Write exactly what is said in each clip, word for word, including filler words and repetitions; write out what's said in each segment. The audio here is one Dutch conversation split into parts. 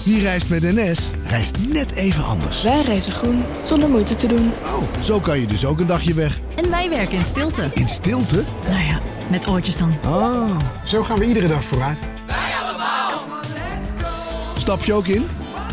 Wie reist met N S, reist net even anders. Wij reizen groen, zonder moeite te doen. Oh, zo kan je dus ook een dagje weg. En wij werken in stilte. In stilte? Nou ja, met oortjes dan. Oh. Zo gaan we iedere dag vooruit. Wij allemaal. Stap je ook in?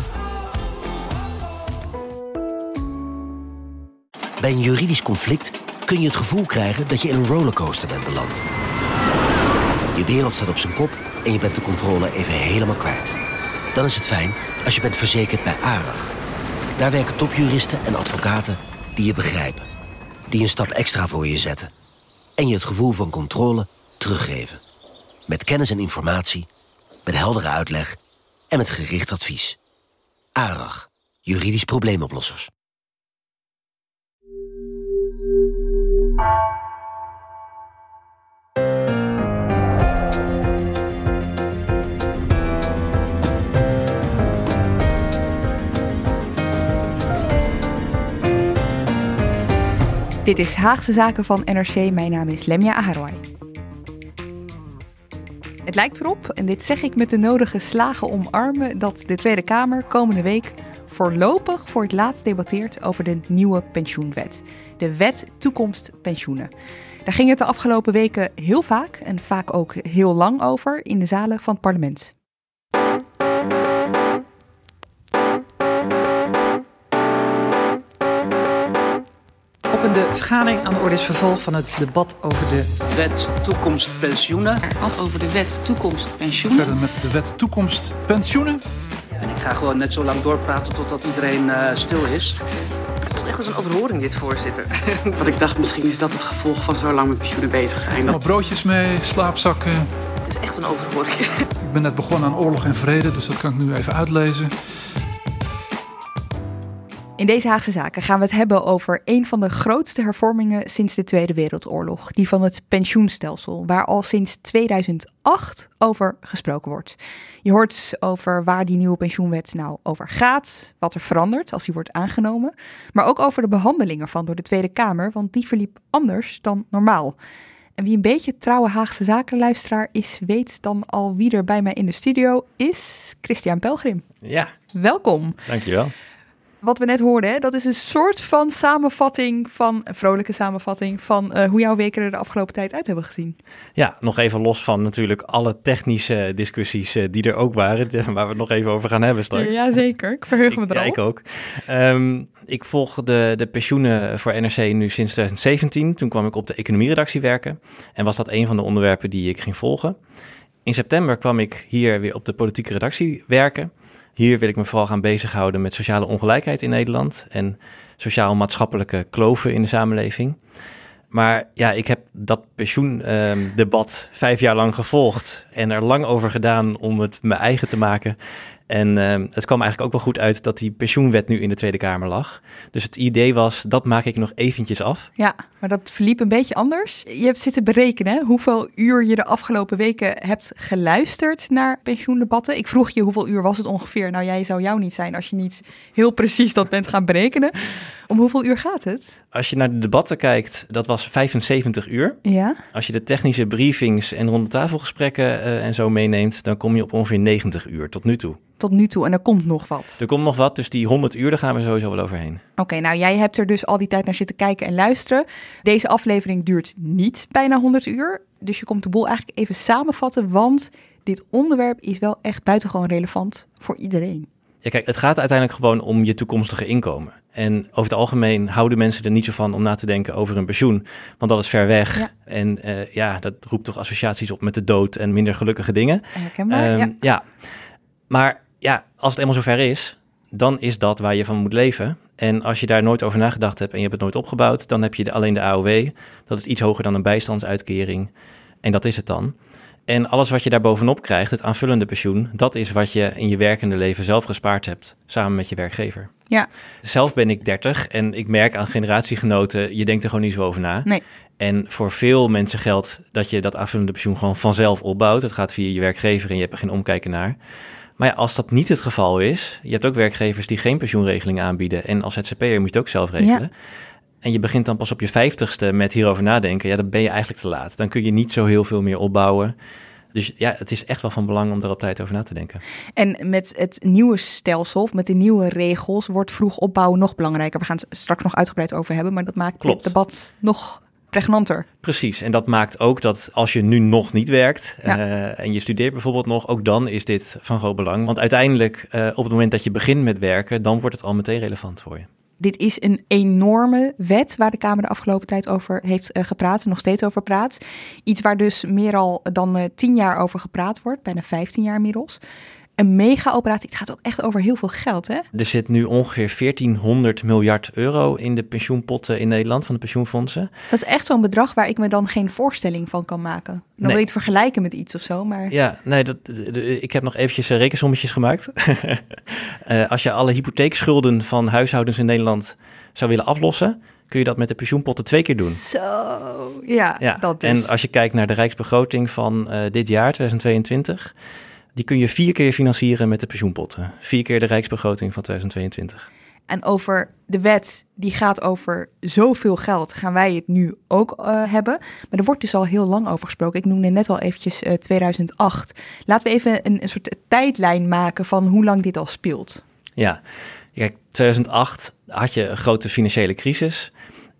Bij een juridisch conflict kun je het gevoel krijgen dat je in een rollercoaster bent beland. Je wereld staat op zijn kop en je bent de controle even helemaal kwijt. Dan is het fijn als je bent verzekerd bij ARAG. Daar werken topjuristen en advocaten die je begrijpen. Die een stap extra voor je zetten. En je het gevoel van controle teruggeven. Met kennis en informatie, met heldere uitleg en met gericht advies. ARAG, juridisch probleemoplossers. Dit is Haagse Zaken van N R C. Mijn naam is Lemia Aharoy. Het lijkt erop, en dit zeg ik met de nodige slagen om armen, dat de Tweede Kamer komende week voorlopig voor het laatst debatteert over de nieuwe pensioenwet. De Wet Toekomst Pensioenen. Daar ging het de afgelopen weken heel vaak en vaak ook heel lang over in de zalen van het parlement. Op de vergadering aan de orde is vervolg van het debat over de Wet Toekomst Pensioenen. Af over de Wet Toekomst Pensioenen. Verder met de Wet Toekomst Pensioenen. En ik ga gewoon net zo lang doorpraten totdat iedereen uh, stil is. Het voelt echt als een overhoring, dit, voorzitter. Wat ik dacht, misschien is dat het gevolg van zo lang met pensioenen bezig zijn. Allemaal broodjes mee, slaapzakken. Het is echt een overhoring. Ik ben net begonnen aan oorlog en vrede, dus dat kan ik nu even uitlezen. In deze Haagse Zaken gaan we het hebben over een van de grootste hervormingen sinds de Tweede Wereldoorlog. Die van het pensioenstelsel, waar al sinds tweeduizend acht over gesproken wordt. Je hoort over waar die nieuwe pensioenwet nou over gaat, wat er verandert als die wordt aangenomen. Maar ook over de behandeling ervan door de Tweede Kamer, want die verliep anders dan normaal. En wie een beetje trouwe Haagse Zakenluisteraar is, weet dan al wie er bij mij in de studio is. Christian Pelgrim. Ja. Welkom. Dankjewel. Wat we net hoorden, hè, dat is een soort van samenvatting van, een vrolijke samenvatting van uh, hoe jouw weken er de afgelopen tijd uit hebben gezien. Ja, nog even los van natuurlijk alle technische discussies uh, die er ook waren, de, waar we het nog even over gaan hebben straks. Ja, zeker. Ik verheug me ik, er al. Ja, ik ook. Um, ik volg de, de pensioenen voor N R C nu sinds twintig zeventien. Toen kwam ik op de economieredactie werken en was dat een van de onderwerpen die ik ging volgen. In september kwam ik hier weer op de politieke redactie werken. Hier wil ik me vooral gaan bezighouden met sociale ongelijkheid in Nederland en sociaal-maatschappelijke kloven in de samenleving. Maar ja, ik heb dat pensioendebat uh, vijf jaar lang gevolgd en er lang over gedaan om het mijn eigen te maken. En uh, het kwam eigenlijk ook wel goed uit dat die pensioenwet nu in de Tweede Kamer lag. Dus het idee was, dat maak ik nog eventjes af. Ja, maar dat verliep een beetje anders. Je hebt zitten berekenen hè, hoeveel uur je de afgelopen weken hebt geluisterd naar pensioendebatten. Ik vroeg je hoeveel uur was het ongeveer. Nou, jij zou jou niet zijn als je niet heel precies dat bent gaan berekenen. Om hoeveel uur gaat het? Als je naar de debatten kijkt, dat was vijfenzeventig uur. Ja. Als je de technische briefings en ronde-tafelgesprekken uh, en zo meeneemt, dan kom je op ongeveer negentig uur tot nu toe. Tot nu toe en er komt nog wat. Er komt nog wat, dus die honderd uur, daar gaan we sowieso wel overheen. Oké, okay, nou jij hebt er dus al die tijd naar zitten kijken en luisteren. Deze aflevering duurt niet bijna honderd uur, dus je komt de boel eigenlijk even samenvatten, want dit onderwerp is wel echt buitengewoon relevant voor iedereen. Ja, kijk, het gaat uiteindelijk gewoon om je toekomstige inkomen. En over het algemeen houden mensen er niet zo van om na te denken over een pensioen, want dat is ver weg. Ja. En uh, ja, dat roept toch associaties op met de dood en minder gelukkige dingen. Herkenbaar, um, ja. ja. Maar ja, als het eenmaal zover is, dan is dat waar je van moet leven. En als je daar nooit over nagedacht hebt en je hebt het nooit opgebouwd, dan heb je de, alleen de A O W. Dat is iets hoger dan een bijstandsuitkering. En dat is het dan. En alles wat je daar bovenop krijgt, het aanvullende pensioen, dat is wat je in je werkende leven zelf gespaard hebt, samen met je werkgever. Ja. Zelf ben ik dertig en ik merk aan generatiegenoten, je denkt er gewoon niet zo over na. Nee. En voor veel mensen geldt dat je dat aanvullende pensioen gewoon vanzelf opbouwt. Het gaat via je werkgever en je hebt er geen omkijken naar. Maar ja, als dat niet het geval is, je hebt ook werkgevers die geen pensioenregeling aanbieden. En als Z Z P'er moet je het ook zelf regelen. Ja. En je begint dan pas op je vijftigste met hierover nadenken. Ja, dan ben je eigenlijk te laat. Dan kun je niet zo heel veel meer opbouwen. Dus ja, het is echt wel van belang om er op tijd over na te denken. En met het nieuwe stelsel, of met de nieuwe regels, wordt vroeg opbouwen nog belangrijker. We gaan het straks nog uitgebreid over hebben, maar dat maakt Klopt. het debat nog pregnanter. Precies, en dat maakt ook dat als je nu nog niet werkt ja. uh, en je studeert bijvoorbeeld nog, ook dan is dit van groot belang. Want uiteindelijk, uh, op het moment dat je begint met werken, dan wordt het al meteen relevant voor je. Dit is een enorme wet waar de Kamer de afgelopen tijd over heeft uh, gepraat, nog steeds over praat. Iets waar dus meer al dan uh, tien jaar over gepraat wordt, bijna vijftien jaar inmiddels. Een mega-operatie, het gaat ook echt over heel veel geld, hè? Er zit nu ongeveer veertienhonderd miljard euro in de pensioenpotten in Nederland van de pensioenfondsen. Dat is echt zo'n bedrag waar ik me dan geen voorstelling van kan maken. Dan nee. wil je het vergelijken met iets of zo, maar... Ja, nee, dat, de, de, ik heb nog eventjes rekensommetjes gemaakt. uh, als je alle hypotheekschulden van huishoudens in Nederland zou willen aflossen, kun je dat met de pensioenpotten twee keer doen. Zo, ja, ja. dat dus. En als je kijkt naar de rijksbegroting van uh, dit jaar, tweeduizend tweeëntwintig... die kun je vier keer financieren met de pensioenpotten. Vier keer de rijksbegroting van tweeduizend tweeëntwintig. En over de wet, die gaat over zoveel geld, gaan wij het nu ook uh, hebben. Maar er wordt dus al heel lang over gesproken. Ik noemde net al eventjes uh, tweeduizend acht. Laten we even een, een soort tijdlijn maken van hoe lang dit al speelt. Ja, kijk, tweeduizend acht had je een grote financiële crisis.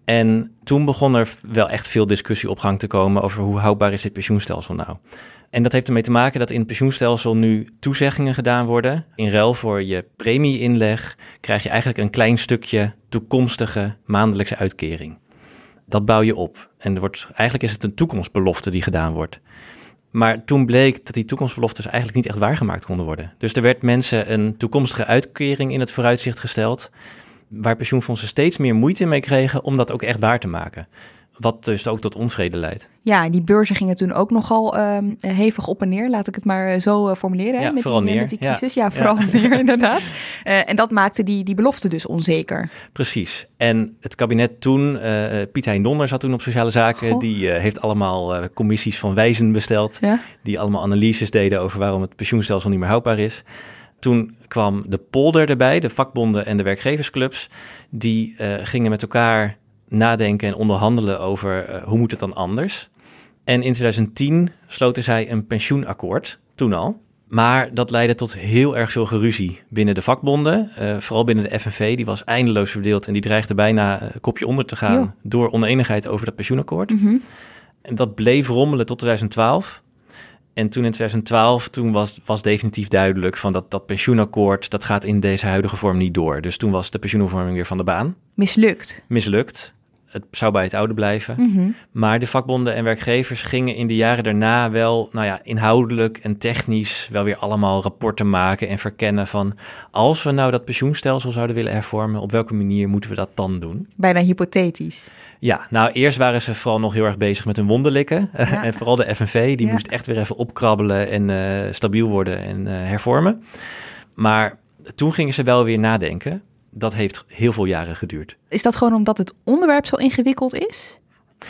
En toen begon er wel echt veel discussie op gang te komen over hoe houdbaar is dit pensioenstelsel nou. En dat heeft ermee te maken dat in het pensioenstelsel nu toezeggingen gedaan worden. In ruil voor je premie-inleg krijg je eigenlijk een klein stukje toekomstige maandelijkse uitkering. Dat bouw je op. En er wordt, eigenlijk is het een toekomstbelofte die gedaan wordt. Maar toen bleek dat die toekomstbeloftes eigenlijk niet echt waargemaakt konden worden. Dus er werd mensen een toekomstige uitkering in het vooruitzicht gesteld, waar pensioenfondsen steeds meer moeite mee kregen om dat ook echt waar te maken. Wat dus ook tot onvrede leidt. Ja, die beurzen gingen toen ook nogal uh, hevig op en neer. Laat ik het maar zo uh, formuleren. Ja, hè, met, vooral die, neer. met die crisis. Ja, Ja, ja vooral ja. neer inderdaad. Uh, en dat maakte die, die belofte dus onzeker. Precies. En het kabinet toen, uh, Piet Hein Donner zat toen op Sociale Zaken. Goh. Die uh, heeft allemaal uh, commissies van wijzen besteld. Ja? Die allemaal analyses deden over waarom het pensioenstelsel niet meer houdbaar is. Toen kwam de polder erbij, de vakbonden en de werkgeversclubs. Die uh, gingen met elkaar nadenken en onderhandelen over uh, hoe moet het dan anders. En in tweeduizend tien sloten zij een pensioenakkoord, toen al. Maar dat leidde tot heel erg veel geruzie binnen de vakbonden. Uh, vooral binnen de F N V, die was eindeloos verdeeld en die dreigde bijna een kopje onder te gaan jo. door oneenigheid over dat pensioenakkoord. Mm-hmm. En dat bleef rommelen tot tweeduizend twaalf. En toen in tweeduizend twaalf, toen was, was definitief duidelijk van dat, dat pensioenakkoord, dat gaat in deze huidige vorm niet door. Dus toen was de pensioenhervorming weer van de baan. Mislukt. Mislukt. Het zou bij het oude blijven. Mm-hmm. Maar de vakbonden en werkgevers gingen in de jaren daarna wel, nou ja, inhoudelijk en technisch wel weer allemaal rapporten maken en verkennen van, als we nou dat pensioenstelsel zouden willen hervormen, op welke manier moeten we dat dan doen? Bijna hypothetisch. Ja, nou eerst waren ze vooral nog heel erg bezig met hun wonderlikken. Ja. En vooral de F N V, die ja. moest echt weer even opkrabbelen en uh, stabiel worden en uh, hervormen. Maar toen gingen ze wel weer nadenken. Dat heeft heel veel jaren geduurd. Is dat gewoon omdat het onderwerp zo ingewikkeld is?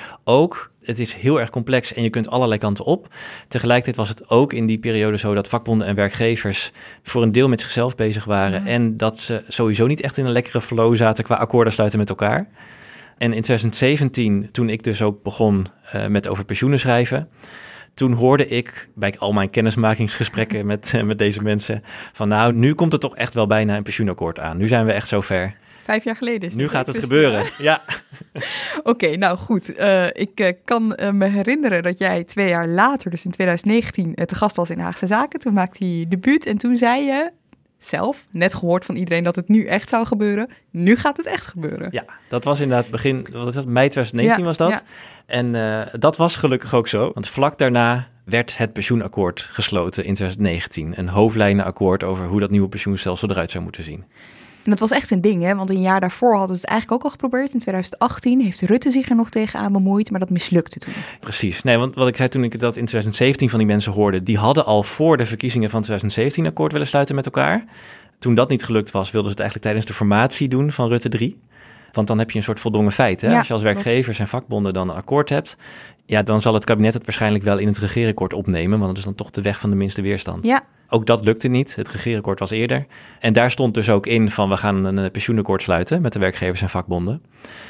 Ook, het is heel erg complex en je kunt allerlei kanten op. Tegelijkertijd was het ook in die periode zo dat vakbonden en werkgevers voor een deel met zichzelf bezig waren. Ja. En dat ze sowieso niet echt in een lekkere flow zaten qua akkoorden sluiten met elkaar. En in tweeduizend zeventien, toen ik dus ook begon uh, met over pensioenen schrijven, toen hoorde ik bij al mijn kennismakingsgesprekken met, uh, met deze mensen van nou, nu komt er toch echt wel bijna een pensioenakkoord aan. Nu zijn we echt zover. Vijf jaar geleden is Nu gaat het gebeuren, ja. Oké, okay, nou goed. Uh, ik uh, kan uh, me herinneren dat jij twee jaar later, dus in tweeduizend negentien, uh, te gast was in Haagse Zaken. Toen maakte hij debuut en toen zei je zelf, net gehoord van iedereen dat het nu echt zou gebeuren. Nu gaat het echt gebeuren. Ja, dat was inderdaad begin, wat is dat, mei tweeduizend negentien ja, was dat. Ja. En uh, dat was gelukkig ook zo, want vlak daarna werd het pensioenakkoord gesloten in tweeduizend negentien. Een hoofdlijnenakkoord over hoe dat nieuwe pensioenstelsel eruit zou moeten zien. En dat was echt een ding, hè? Want een jaar daarvoor hadden ze het eigenlijk ook al geprobeerd. In tweeduizend achttien heeft Rutte zich er nog tegenaan bemoeid, maar dat mislukte toen. Precies. Nee, want wat ik zei toen ik dat in tweeduizend zeventien van die mensen hoorde, die hadden al voor de verkiezingen van tweeduizend zeventien akkoord willen sluiten met elkaar. Toen dat niet gelukt was, wilden ze het eigenlijk tijdens de formatie doen van Rutte drie. Want dan heb je een soort voldongen feit. Hè? Ja, als je als werkgevers klopt. En vakbonden dan een akkoord hebt, ja, dan zal het kabinet het waarschijnlijk wel in het regeerakkoord opnemen, want dat is dan toch de weg van de minste weerstand. Ja. Ook dat lukte niet. Het regeerakkoord was eerder. En daar stond dus ook in van we gaan een pensioenakkoord sluiten met de werkgevers en vakbonden.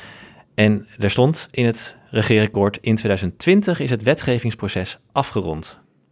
En daar stond in het regeerakkoord in tweeduizend twintig is het wetgevingsproces afgerond.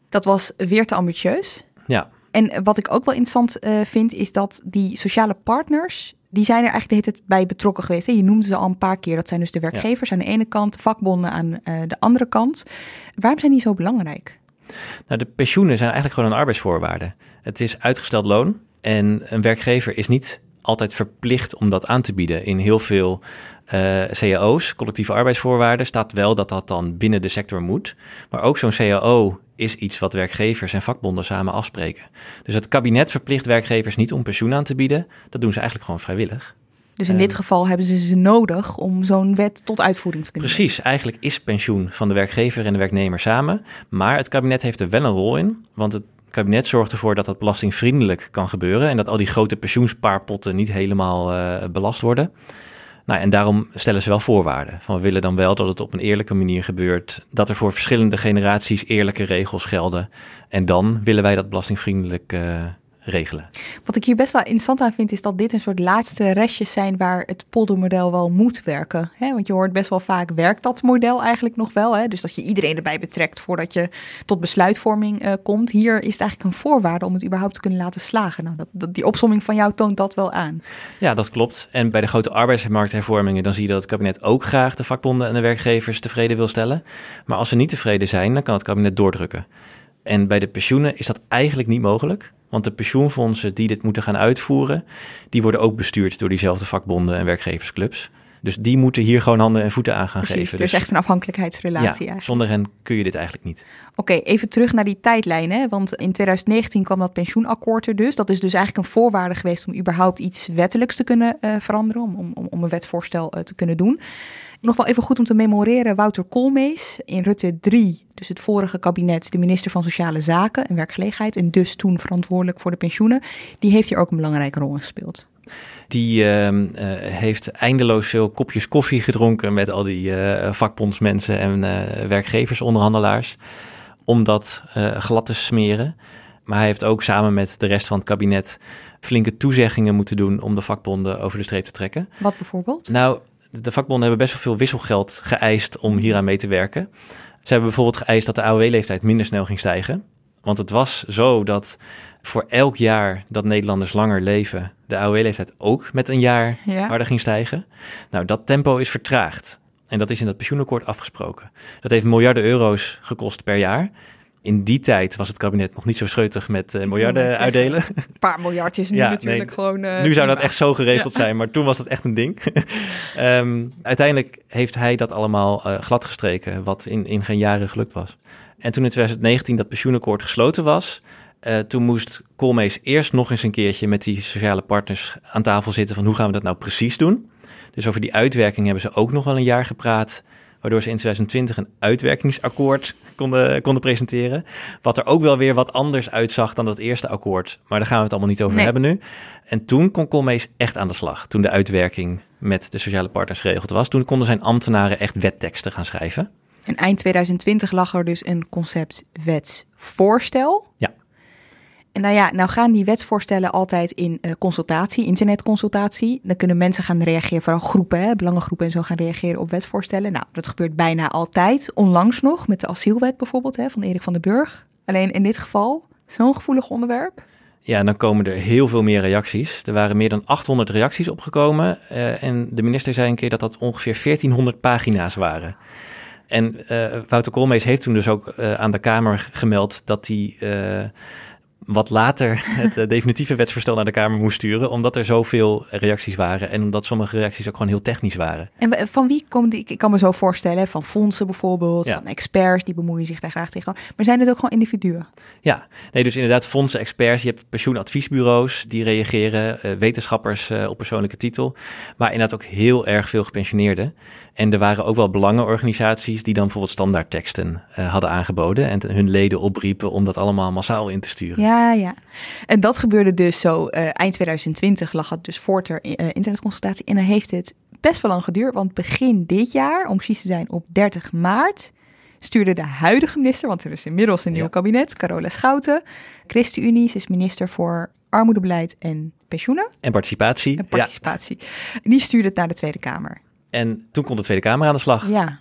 Dat was weer te ambitieus. Ja. En wat ik ook wel interessant uh, vind, is dat die sociale partners, die zijn er eigenlijk de hele tijd bij betrokken geweest. Hè? Je noemde ze al een paar keer. Dat zijn dus de werkgevers ja. aan de ene kant, vakbonden aan uh, de andere kant. Waarom zijn die zo belangrijk? Nou, de pensioenen zijn eigenlijk gewoon een arbeidsvoorwaarde. Het is uitgesteld loon en een werkgever is niet altijd verplicht om dat aan te bieden. In heel veel uh, C A O's, collectieve arbeidsvoorwaarden, staat wel dat dat dan binnen de sector moet. Maar ook zo'n C A O is iets wat werkgevers en vakbonden samen afspreken. Dus het kabinet verplicht werkgevers niet om pensioen aan te bieden. Dat doen ze eigenlijk gewoon vrijwillig. Dus in um, dit geval hebben ze ze nodig om zo'n wet tot uitvoering te kunnen Precies, brengen. Eigenlijk is pensioen van de werkgever en de werknemer samen. Maar het kabinet heeft er wel een rol in, want het kabinet zorgt ervoor dat dat belastingvriendelijk kan gebeuren en dat al die grote pensioenspaarpotten niet helemaal uh, belast worden. Nou, en daarom stellen ze wel voorwaarden. Van we willen dan wel dat het op een eerlijke manier gebeurt, dat er voor verschillende generaties eerlijke regels gelden. En dan willen wij dat belastingvriendelijk uh, regelen. Wat ik hier best wel interessant aan vind, is dat dit een soort laatste restjes zijn waar het poldermodel wel moet werken. Hè? Want je hoort best wel vaak, werkt dat model eigenlijk nog wel? Hè? Dus dat je iedereen erbij betrekt voordat je tot besluitvorming uh, komt. Hier is het eigenlijk een voorwaarde om het überhaupt te kunnen laten slagen. Nou, dat, dat, die opsomming van jou toont dat wel aan. Ja, dat klopt. En bij de grote arbeidsmarkthervormingen, dan zie je dat het kabinet ook graag de vakbonden en de werkgevers tevreden wil stellen. Maar als ze niet tevreden zijn, dan kan het kabinet doordrukken. En bij de pensioenen is dat eigenlijk niet mogelijk. Want de pensioenfondsen die dit moeten gaan uitvoeren, die worden ook bestuurd door diezelfde vakbonden en werkgeversclubs. Dus die moeten hier gewoon handen en voeten aan gaan Precies, geven. Er is dus echt een afhankelijkheidsrelatie ja, eigenlijk. Zonder hen kun je dit eigenlijk niet. Oké, okay, even terug naar die tijdlijn. Hè? Want in twintig negentien kwam dat pensioenakkoord er dus. Dat is dus eigenlijk een voorwaarde geweest om überhaupt iets wettelijks te kunnen uh, veranderen. Om, om, om een wetsvoorstel uh, te kunnen doen. Nog wel even goed om te memoreren, Wouter Koolmees in Rutte drie, dus het vorige kabinet, de minister van Sociale Zaken en Werkgelegenheid en dus toen verantwoordelijk voor de pensioenen, die heeft hier ook een belangrijke rol in gespeeld. Die uh, uh, heeft eindeloos veel kopjes koffie gedronken met al die uh, vakbondsmensen en uh, werkgeversonderhandelaars om dat uh, glad te smeren. Maar hij heeft ook samen met de rest van het kabinet flinke toezeggingen moeten doen om de vakbonden over de streep te trekken. Wat bijvoorbeeld? Nou, de vakbonden hebben best wel veel wisselgeld geëist om hieraan mee te werken. Ze hebben bijvoorbeeld geëist dat de A O W-leeftijd minder snel ging stijgen. Want het was zo dat voor elk jaar dat Nederlanders langer leven, de A O W-leeftijd ook met een jaar ja. harder ging stijgen. Nou, dat tempo is vertraagd. En dat is in dat pensioenakkoord afgesproken. Dat heeft miljarden euro's gekost per jaar. In die tijd was het kabinet nog niet zo scheutig met uh, miljarden uitdelen. Een paar miljard is nu ja, natuurlijk nee, gewoon... Uh, nu zou dat echt zo geregeld ja. zijn, maar toen was dat echt een ding. um, uiteindelijk heeft hij dat allemaal uh, gladgestreken, wat in, in geen jaren gelukt was. En toen in twintig negentien dat pensioenakkoord gesloten was, uh, toen moest Koolmees eerst nog eens een keertje met die sociale partners aan tafel zitten van hoe gaan we dat nou precies doen. Dus over die uitwerking hebben ze ook nog wel een jaar gepraat, waardoor ze in twintig twintig een uitwerkingsakkoord konden, konden presenteren. Wat er ook wel weer wat anders uitzag dan dat eerste akkoord. Maar daar gaan we het allemaal niet over nee. hebben nu. En toen kon Koolmees echt aan de slag. Toen de uitwerking met de sociale partners geregeld was. Toen konden zijn ambtenaren echt wetteksten gaan schrijven. En eind twintig twintig lag er dus een concept wetsvoorstel. Ja. En nou ja, nou gaan die wetsvoorstellen altijd in uh, consultatie, internetconsultatie. Dan kunnen mensen gaan reageren, vooral groepen, hè, belangengroepen en zo gaan reageren op wetsvoorstellen. Nou, dat gebeurt bijna altijd. Onlangs nog met de asielwet bijvoorbeeld, hè, van Erik van den Burg. Alleen in dit geval, zo'n gevoelig onderwerp. Ja, dan komen er heel veel meer reacties. Er waren meer dan achthonderd reacties opgekomen. Uh, en de minister zei een keer dat dat ongeveer veertienhonderd pagina's waren. En uh, Wouter Koolmees heeft toen dus ook uh, aan de Kamer gemeld dat hij Uh, wat later het uh, definitieve wetsvoorstel naar de Kamer moest sturen, omdat er zoveel reacties waren en omdat sommige reacties ook gewoon heel technisch waren. En van wie komen die? Ik kan me zo voorstellen, van fondsen bijvoorbeeld, ja. van experts, die bemoeien zich daar graag tegen. Maar zijn het ook gewoon individuen? Ja, nee, dus inderdaad fondsen, experts, je hebt pensioenadviesbureaus die reageren, uh, wetenschappers uh, op persoonlijke titel, maar inderdaad ook heel erg veel gepensioneerden. En er waren ook wel belangenorganisaties die dan bijvoorbeeld standaardteksten uh, hadden aangeboden en hun leden opriepen om dat allemaal massaal in te sturen. Ja, ja. En dat gebeurde dus zo uh, eind twintig twintig lag het dus voor ter uh, internetconsultatie. En dan heeft het best wel lang geduurd, want begin dit jaar, om precies te zijn op dertig maart, stuurde de huidige minister, want er is inmiddels een nieuw ja. kabinet, Carola Schouten, ChristenUnie, ze is minister voor armoedebeleid en pensioenen. En participatie. En participatie. Ja. Die stuurde het naar de Tweede Kamer. En toen kon de Tweede Kamer aan de slag. Ja.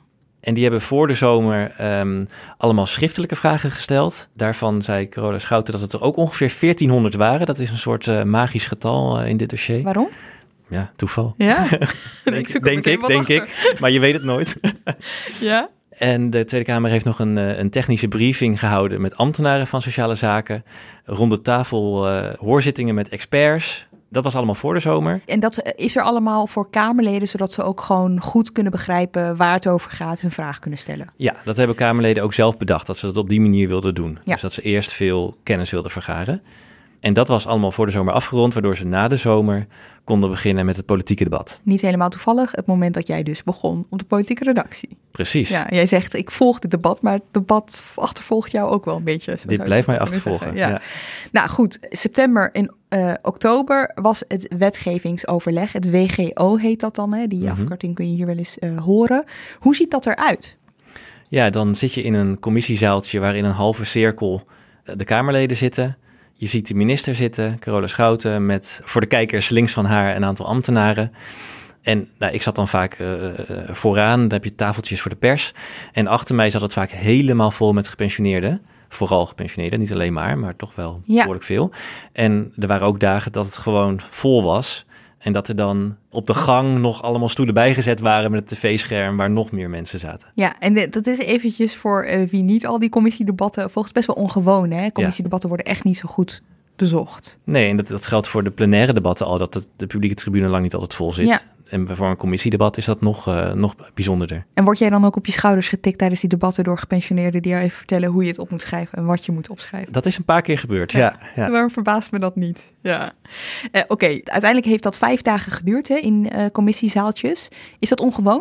En die hebben voor de zomer um, allemaal schriftelijke vragen gesteld. Daarvan zei Carola Schouten dat het er ook ongeveer veertienhonderd waren. Dat is een soort uh, magisch getal uh, in dit dossier. Waarom? Ja, toeval. Ja? denk ik denk ik, denk ik. Maar je weet het nooit. Ja? En de Tweede Kamer heeft nog een, een technische briefing gehouden met ambtenaren van sociale zaken. Rond de tafel uh, hoorzittingen met experts. Dat was allemaal voor de zomer. En dat is er allemaal voor Kamerleden, zodat ze ook gewoon goed kunnen begrijpen waar het over gaat, hun vraag kunnen stellen. Ja, dat hebben Kamerleden ook zelf bedacht, dat ze dat op die manier wilden doen. Ja. Dus dat ze eerst veel kennis wilden vergaren. En dat was allemaal voor de zomer afgerond, waardoor ze na de zomer konden beginnen met het politieke debat. Niet helemaal toevallig, het moment dat jij dus begon op de politieke redactie. Precies. Ja, jij zegt, ik volg dit debat, maar het debat achtervolgt jou ook wel een beetje. Dit blijft mij achtervolgen, ja. ja. Nou goed, september en uh, oktober was het wetgevingsoverleg. Het W G O heet dat dan, hè? Die mm-hmm. afkorting kun je hier wel eens uh, horen. Hoe ziet dat eruit? Ja, dan zit je in een commissiezaaltje waarin een halve cirkel de Kamerleden zitten. Je ziet de minister zitten, Carola Schouten, met voor de kijkers links van haar een aantal ambtenaren. En nou, ik zat dan vaak uh, vooraan, dan heb je tafeltjes voor de pers. En achter mij zat het vaak helemaal vol met gepensioneerden. Vooral gepensioneerden, niet alleen maar, maar toch wel ja. behoorlijk veel. En er waren ook dagen dat het gewoon vol was. En dat er dan op de gang nog allemaal stoelen bijgezet waren met het tv-scherm waar nog meer mensen zaten. Ja, en de, dat is eventjes voor uh, wie niet al die commissiedebatten, volgens best wel ongewoon, hè? Commissiedebatten ja. worden echt niet zo goed bezocht. Nee, en dat, dat geldt voor de plenaire debatten al, dat de, de publieke tribune lang niet altijd vol zit. Ja. En voor een commissiedebat is dat nog, uh, nog bijzonderder. En word jij dan ook op je schouders getikt tijdens die debatten door gepensioneerden die jou even vertellen hoe je het op moet schrijven en wat je moet opschrijven? Dat is een paar keer gebeurd, ja. ja, ja. Waarom verbaast me dat niet? Ja. Uh, Oké, okay. Uiteindelijk heeft dat vijf dagen geduurd hè, in uh, commissiezaaltjes. Is dat ongewoon?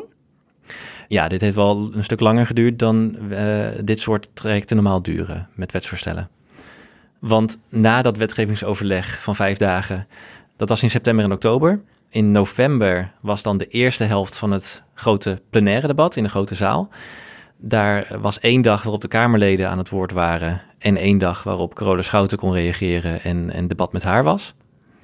Ja, dit heeft wel een stuk langer geduurd dan uh, dit soort trajecten normaal duren met wetsvoorstellen. Want na dat wetgevingsoverleg van vijf dagen, dat was in september en oktober. In november was dan de eerste helft van het grote plenaire debat in de grote zaal. Daar was één dag waarop de Kamerleden aan het woord waren en één dag waarop Carola Schouten kon reageren en een debat met haar was.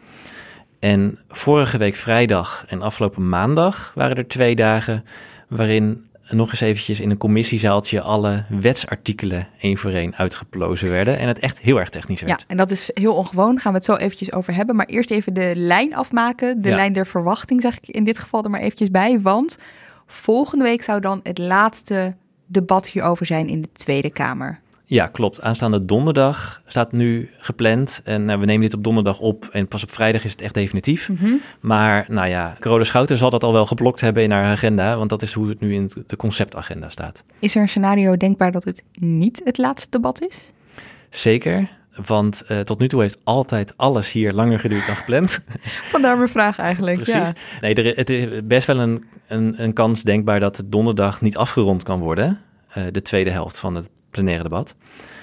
En vorige week vrijdag en afgelopen maandag waren er twee dagen waarin nog eens eventjes in een commissiezaaltje alle wetsartikelen één voor één uitgeplozen werden en het echt heel erg technisch werd. Ja, en dat is heel ongewoon, gaan we het zo eventjes over hebben. Maar eerst even de lijn afmaken, de ja. lijn der verwachting zeg ik in dit geval er maar eventjes bij. Want volgende week zou dan het laatste debat hierover zijn in de Tweede Kamer. Ja, klopt. Aanstaande donderdag staat nu gepland. En uh, we nemen dit op donderdag op en pas op vrijdag is het echt definitief. Mm-hmm. Maar nou ja, Carola Schouten zal dat al wel geblokt hebben in haar agenda, want dat is hoe het nu in de conceptagenda staat. Is er een scenario denkbaar dat het niet het laatste debat is? Zeker, want uh, tot nu toe heeft altijd alles hier langer geduurd dan gepland. Vandaar mijn vraag eigenlijk. Precies. Ja. Nee, er, het is best wel een, een, een kans denkbaar dat het donderdag niet afgerond kan worden, uh, de tweede helft van het plenaire debat.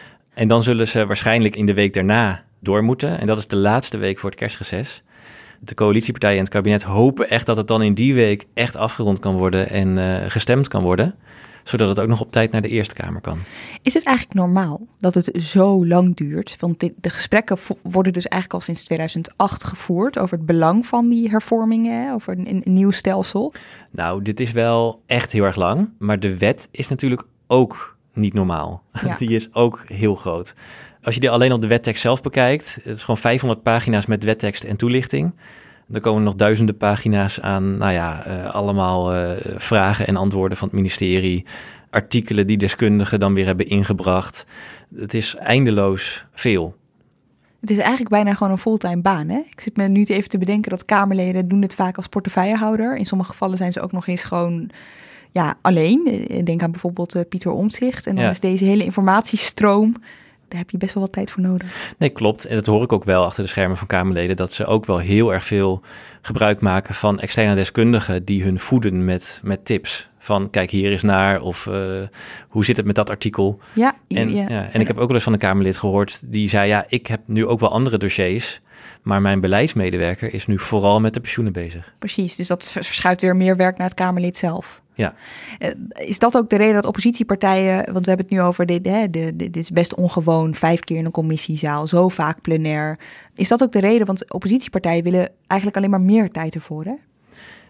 En dan zullen ze waarschijnlijk in de week daarna door moeten. En dat is de laatste week voor het kerstreces. De coalitiepartijen en het kabinet hopen echt dat het dan in die week echt afgerond kan worden en uh, gestemd kan worden. Zodat het ook nog op tijd naar de Eerste Kamer kan. Is het eigenlijk normaal dat het zo lang duurt? Want de, de gesprekken vo- worden dus eigenlijk al sinds tweeduizend acht gevoerd over het belang van die hervormingen, over een, een nieuw stelsel. Nou, dit is wel echt heel erg lang. Maar de wet is natuurlijk ook niet normaal. Ja. Die is ook heel groot. Als je die alleen op de wettekst zelf bekijkt, het is gewoon vijfhonderd pagina's met wettekst en toelichting. Er komen nog duizenden pagina's aan, nou ja, uh, allemaal uh, vragen en antwoorden van het ministerie, artikelen die deskundigen dan weer hebben ingebracht. Het is eindeloos veel. Het is eigenlijk bijna gewoon een fulltime baan, hè? Ik zit me nu even te bedenken dat Kamerleden doen het vaak als portefeuillehouder. In sommige gevallen zijn ze ook nog eens gewoon ja, alleen. Denk aan bijvoorbeeld uh, Pieter Omtzigt. En dan ja. is deze hele informatiestroom, daar heb je best wel wat tijd voor nodig. Nee, klopt. En dat hoor ik ook wel achter de schermen van Kamerleden, dat ze ook wel heel erg veel gebruik maken van externe deskundigen die hun voeden met, met tips. Van kijk hier eens naar of uh, hoe zit het met dat artikel. Ja, en, ja. Ja, en ik heb ook wel eens van een Kamerlid gehoord die zei, ja, ik heb nu ook wel andere dossiers, maar mijn beleidsmedewerker is nu vooral met de pensioenen bezig. Precies, dus dat verschuift weer meer werk naar het Kamerlid zelf. Ja. Uh, is dat ook de reden dat oppositiepartijen, want we hebben het nu over, dit, hè, de, de, dit is best ongewoon, vijf keer in een commissiezaal, zo vaak plenair. Is dat ook de reden, want oppositiepartijen willen eigenlijk alleen maar meer tijd ervoor, hè?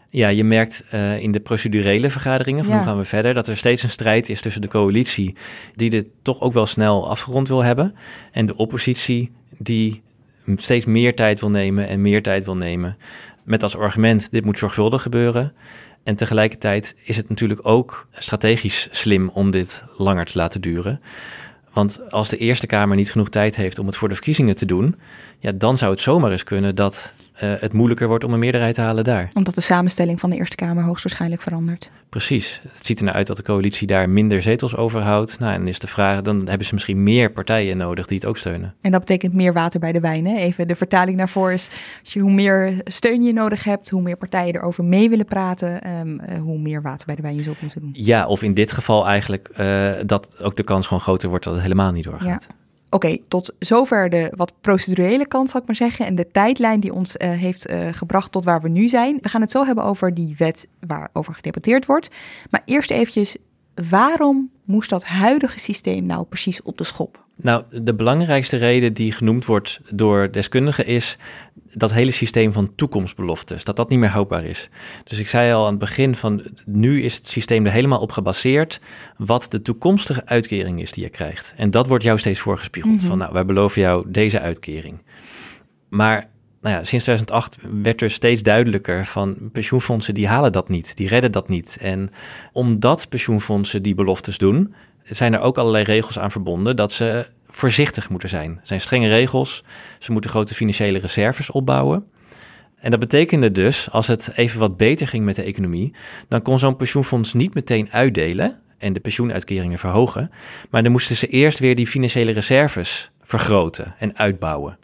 Ja, je merkt uh, in de procedurele vergaderingen van ja. hoe gaan we verder, dat er steeds een strijd is tussen de coalitie die dit toch ook wel snel afgerond wil hebben en de oppositie die steeds meer tijd wil nemen en meer tijd wil nemen met als argument dit moet zorgvuldig gebeuren. En tegelijkertijd is het natuurlijk ook strategisch slim om dit langer te laten duren. Want als de Eerste Kamer niet genoeg tijd heeft om het voor de verkiezingen te doen, ja, dan zou het zomaar eens kunnen dat uh, het moeilijker wordt om een meerderheid te halen daar. Omdat de samenstelling van de Eerste Kamer hoogstwaarschijnlijk verandert. Precies. Het ziet er nou uit dat de coalitie daar minder zetels overhoudt. Nou, en dan is de vraag, dan hebben ze misschien meer partijen nodig die het ook steunen. En dat betekent meer water bij de wijn, hè? Even de vertaling daarvoor is, als je, hoe meer steun je nodig hebt, hoe meer partijen erover mee willen praten, um, uh, hoe meer water bij de wijn je zult moeten doen. Ja, of in dit geval eigenlijk uh, dat ook de kans gewoon groter wordt dat het helemaal niet doorgaat. Ja. Oké, okay, tot zover de wat procedurele kant, zal ik maar zeggen, en de tijdlijn die ons uh, heeft uh, gebracht tot waar we nu zijn. We gaan het zo hebben over die wet waarover gedebatteerd wordt. Maar eerst eventjes, waarom moest dat huidige systeem nou precies op de schop? Nou, de belangrijkste reden die genoemd wordt door deskundigen is dat hele systeem van toekomstbeloftes, dat dat niet meer houdbaar is. Dus ik zei al aan het begin van, nu is het systeem er helemaal op gebaseerd wat de toekomstige uitkering is die je krijgt. En dat wordt jou steeds voorgespiegeld. Mm-hmm. Van, nou, wij beloven jou deze uitkering. Maar nou ja, sinds tweeduizend acht werd er steeds duidelijker van pensioenfondsen die halen dat niet, die redden dat niet. En omdat pensioenfondsen die beloftes doen, zijn er ook allerlei regels aan verbonden dat ze voorzichtig moeten zijn. Er zijn strenge regels, ze moeten grote financiële reserves opbouwen. En dat betekende dus, als het even wat beter ging met de economie, dan kon zo'n pensioenfonds niet meteen uitdelen en de pensioenuitkeringen verhogen, maar dan moesten ze eerst weer die financiële reserves vergroten en uitbouwen.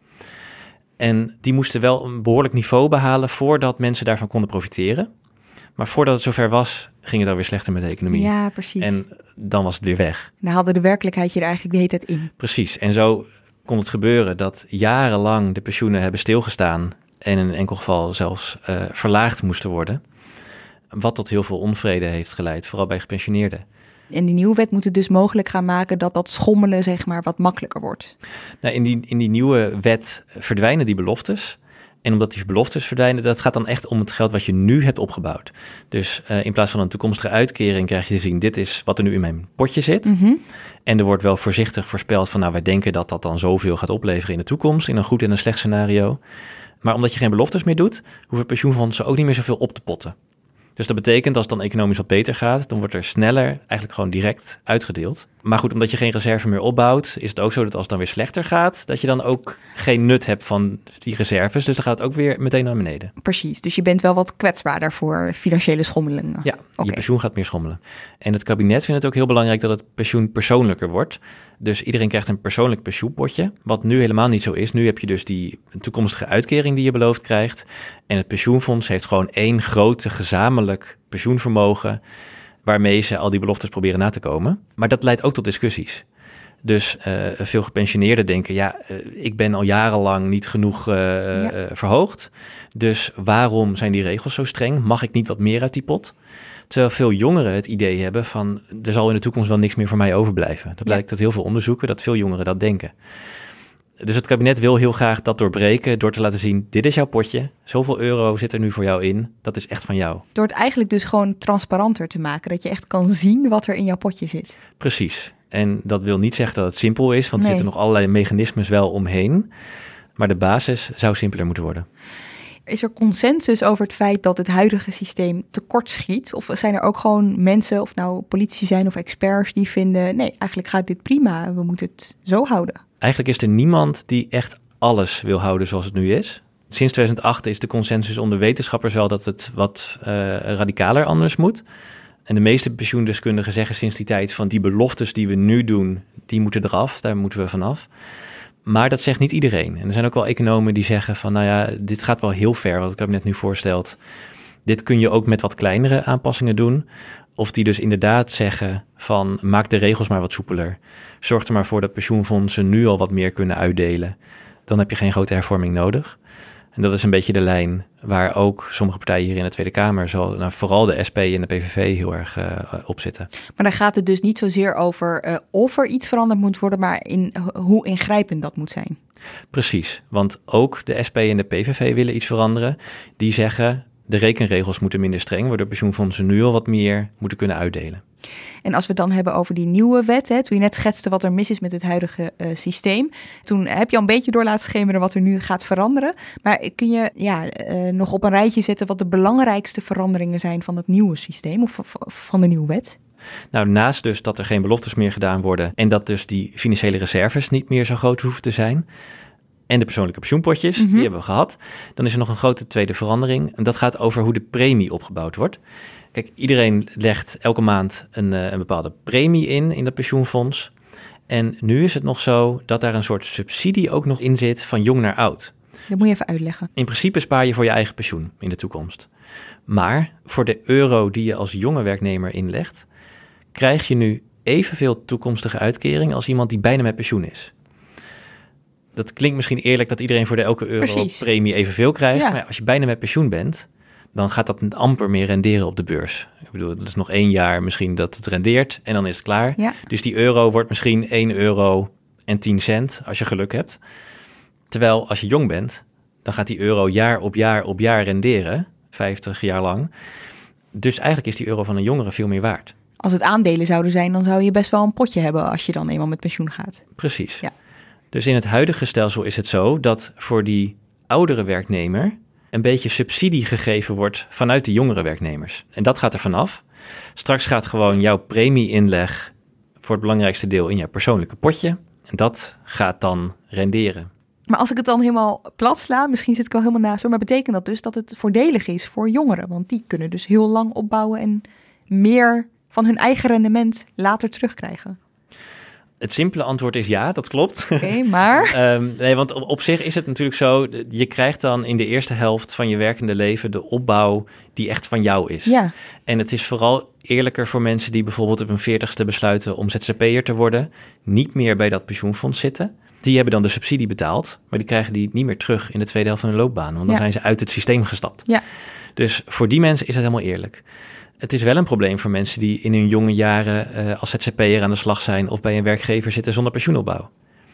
En die moesten wel een behoorlijk niveau behalen voordat mensen daarvan konden profiteren. Maar voordat het zover was, ging het alweer slechter met de economie. Ja, precies. En dan was het weer weg. Dan haalde de werkelijkheid je er eigenlijk de hele tijd in. Precies. En zo kon het gebeuren dat jarenlang de pensioenen hebben stilgestaan en in een enkel geval zelfs uh, verlaagd moesten worden. Wat tot heel veel onvrede heeft geleid, vooral bij gepensioneerden. En die nieuwe wet moet het dus mogelijk gaan maken dat dat schommelen zeg maar wat makkelijker wordt. Nou, in die, in die nieuwe wet verdwijnen die beloftes. En omdat die beloftes verdwijnen, dat gaat dan echt om het geld wat je nu hebt opgebouwd. Dus uh, in plaats van een toekomstige uitkering krijg je te zien, dit is wat er nu in mijn potje zit. Mm-hmm. En er wordt wel voorzichtig voorspeld van, nou, wij denken dat dat dan zoveel gaat opleveren in de toekomst, in een goed en een slecht scenario. Maar omdat je geen beloftes meer doet, hoeven pensioenfondsen ook niet meer zoveel op te potten. Dus dat betekent, als het dan economisch wat beter gaat, dan wordt er sneller eigenlijk gewoon direct uitgedeeld. Maar goed, omdat je geen reserve meer opbouwt, is het ook zo dat als het dan weer slechter gaat, dat je dan ook geen nut hebt van die reserves. Dus dan gaat het ook weer meteen naar beneden. Precies, dus je bent wel wat kwetsbaarder voor financiële schommelingen. Ja, okay. Je pensioen gaat meer schommelen. En het kabinet vindt het ook heel belangrijk dat het pensioen persoonlijker wordt. Dus iedereen krijgt een persoonlijk pensioenpotje, wat nu helemaal niet zo is. Nu heb je dus die toekomstige uitkering die je beloofd krijgt. En het pensioenfonds heeft gewoon één grote gezamenlijk pensioenvermogen, waarmee ze al die beloftes proberen na te komen. Maar dat leidt ook tot discussies. Dus uh, veel gepensioneerden denken, ja, uh, ik ben al jarenlang niet genoeg uh, ja. uh, verhoogd. Dus waarom zijn die regels zo streng? Mag ik niet wat meer uit die pot? Terwijl veel jongeren het idee hebben van, er zal in de toekomst wel niks meer voor mij overblijven. Dat blijkt uit heel veel onderzoeken, dat veel jongeren dat denken. Dus het kabinet wil heel graag dat doorbreken door te laten zien, dit is jouw potje, zoveel euro zit er nu voor jou in, dat is echt van jou. Door het eigenlijk dus gewoon transparanter te maken, dat je echt kan zien wat er in jouw potje zit. Precies. En dat wil niet zeggen dat het simpel is, want nee. er zitten nog allerlei mechanismes wel omheen. Maar de basis zou simpeler moeten worden. Is er consensus over het feit dat het huidige systeem tekort schiet? Of zijn er ook gewoon mensen, of nou politici zijn of experts, die vinden, nee, eigenlijk gaat dit prima, we moeten het zo houden? Eigenlijk is er niemand die echt alles wil houden zoals het nu is. Sinds tweeduizend acht is de consensus onder wetenschappers wel dat het wat uh, radicaler anders moet. En de meeste pensioendeskundigen zeggen sinds die tijd van die beloftes die we nu doen, die moeten eraf, daar moeten we vanaf. Maar dat zegt niet iedereen. En er zijn ook wel economen die zeggen van, nou ja, dit gaat wel heel ver wat het kabinet nu voorstelt. Dit kun je ook met wat kleinere aanpassingen doen. Of die dus inderdaad zeggen van, maak de regels maar wat soepeler. Zorg er maar voor dat pensioenfondsen nu al wat meer kunnen uitdelen. Dan heb je geen grote hervorming nodig. En dat is een beetje de lijn waar ook sommige partijen hier in de Tweede Kamer, zo, nou, vooral de S P en de P V V, heel erg uh, op zitten. Maar dan gaat het dus niet zozeer over uh, of er iets veranderd moet worden, maar in uh, hoe ingrijpend dat moet zijn. Precies, want ook de S P en de P V V willen iets veranderen. Die zeggen, De rekenregels moeten minder streng, waardoor pensioenfondsen nu al wat meer moeten kunnen uitdelen. En als we het dan hebben over die nieuwe wet, hè, toen je net schetste wat er mis is met het huidige uh, systeem, toen heb je al een beetje door laten schemeren wat er nu gaat veranderen. Maar kun je ja, uh, nog op een rijtje zetten wat de belangrijkste veranderingen zijn van het nieuwe systeem of van de nieuwe wet? Nou, naast dus dat er geen beloftes meer gedaan worden en dat dus die financiële reserves niet meer zo groot hoeven te zijn en de persoonlijke pensioenpotjes, mm-hmm. die hebben we gehad, dan is er nog een grote tweede verandering en dat gaat over hoe de premie opgebouwd wordt. Kijk, iedereen legt elke maand een, uh, een bepaalde premie in, in dat pensioenfonds. En nu is het nog zo dat daar een soort subsidie ook nog in zit van jong naar oud. Dat moet je even uitleggen. In principe spaar je voor je eigen pensioen in de toekomst. Maar voor de euro die je als jonge werknemer inlegt, krijg je nu evenveel toekomstige uitkering als iemand die bijna met pensioen is. Dat klinkt misschien eerlijk dat iedereen voor de elke euro Precies. premie evenveel krijgt. Ja. Maar als je bijna met pensioen bent, dan gaat dat amper meer renderen op de beurs. Ik bedoel, dat is nog één jaar misschien dat het rendeert en dan is het klaar. Ja. Dus die euro wordt misschien één euro en tien cent als je geluk hebt. Terwijl als je jong bent, dan gaat die euro jaar op jaar op jaar renderen, vijftig jaar lang. Dus eigenlijk is die euro van een jongere veel meer waard. Als het aandelen zouden zijn, dan zou je best wel een potje hebben als je dan eenmaal met pensioen gaat. Precies. Ja. Dus in het huidige stelsel is het zo dat voor die oudere werknemer een beetje subsidie gegeven wordt vanuit de jongere werknemers. En dat gaat er vanaf. Straks gaat gewoon jouw premie-inleg voor het belangrijkste deel in jouw persoonlijke potje. En dat gaat dan renderen. Maar als ik het dan helemaal plat sla, misschien zit ik wel helemaal naast, maar betekent dat dus dat het voordelig is voor jongeren? Want die kunnen dus heel lang opbouwen en meer van hun eigen rendement later terugkrijgen. Het simpele antwoord is ja, dat klopt. Oké, okay, maar? um, nee, want op, op zich is het natuurlijk zo, je krijgt dan in de eerste helft van je werkende leven de opbouw die echt van jou is. Ja. En het is vooral eerlijker voor mensen die bijvoorbeeld op hun veertigste besluiten om Z Z P'er te worden, niet meer bij dat pensioenfonds zitten. Die hebben dan de subsidie betaald, maar die krijgen die niet meer terug in de tweede helft van hun loopbaan, want dan ja. zijn ze uit het systeem gestapt. Ja. Dus voor die mensen is het helemaal eerlijk. Het is wel een probleem voor mensen die in hun jonge jaren uh, als Z Z P'er aan de slag zijn of bij een werkgever zitten zonder pensioenopbouw.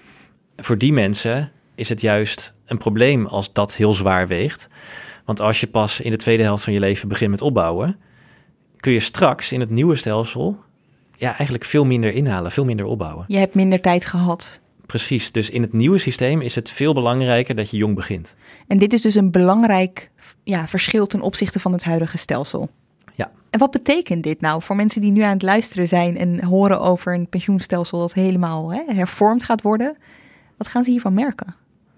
Voor die mensen is het juist een probleem als dat heel zwaar weegt. Want als je pas in de tweede helft van je leven begint met opbouwen, kun je straks in het nieuwe stelsel ja, eigenlijk veel minder inhalen, veel minder opbouwen. Je hebt minder tijd gehad. Precies, dus in het nieuwe systeem is het veel belangrijker dat je jong begint. En dit is dus een belangrijk ja, verschil ten opzichte van het huidige stelsel. Ja. En wat betekent dit nou voor mensen die nu aan het luisteren zijn en horen over een pensioenstelsel dat helemaal hè, hervormd gaat worden? Wat gaan ze hiervan merken?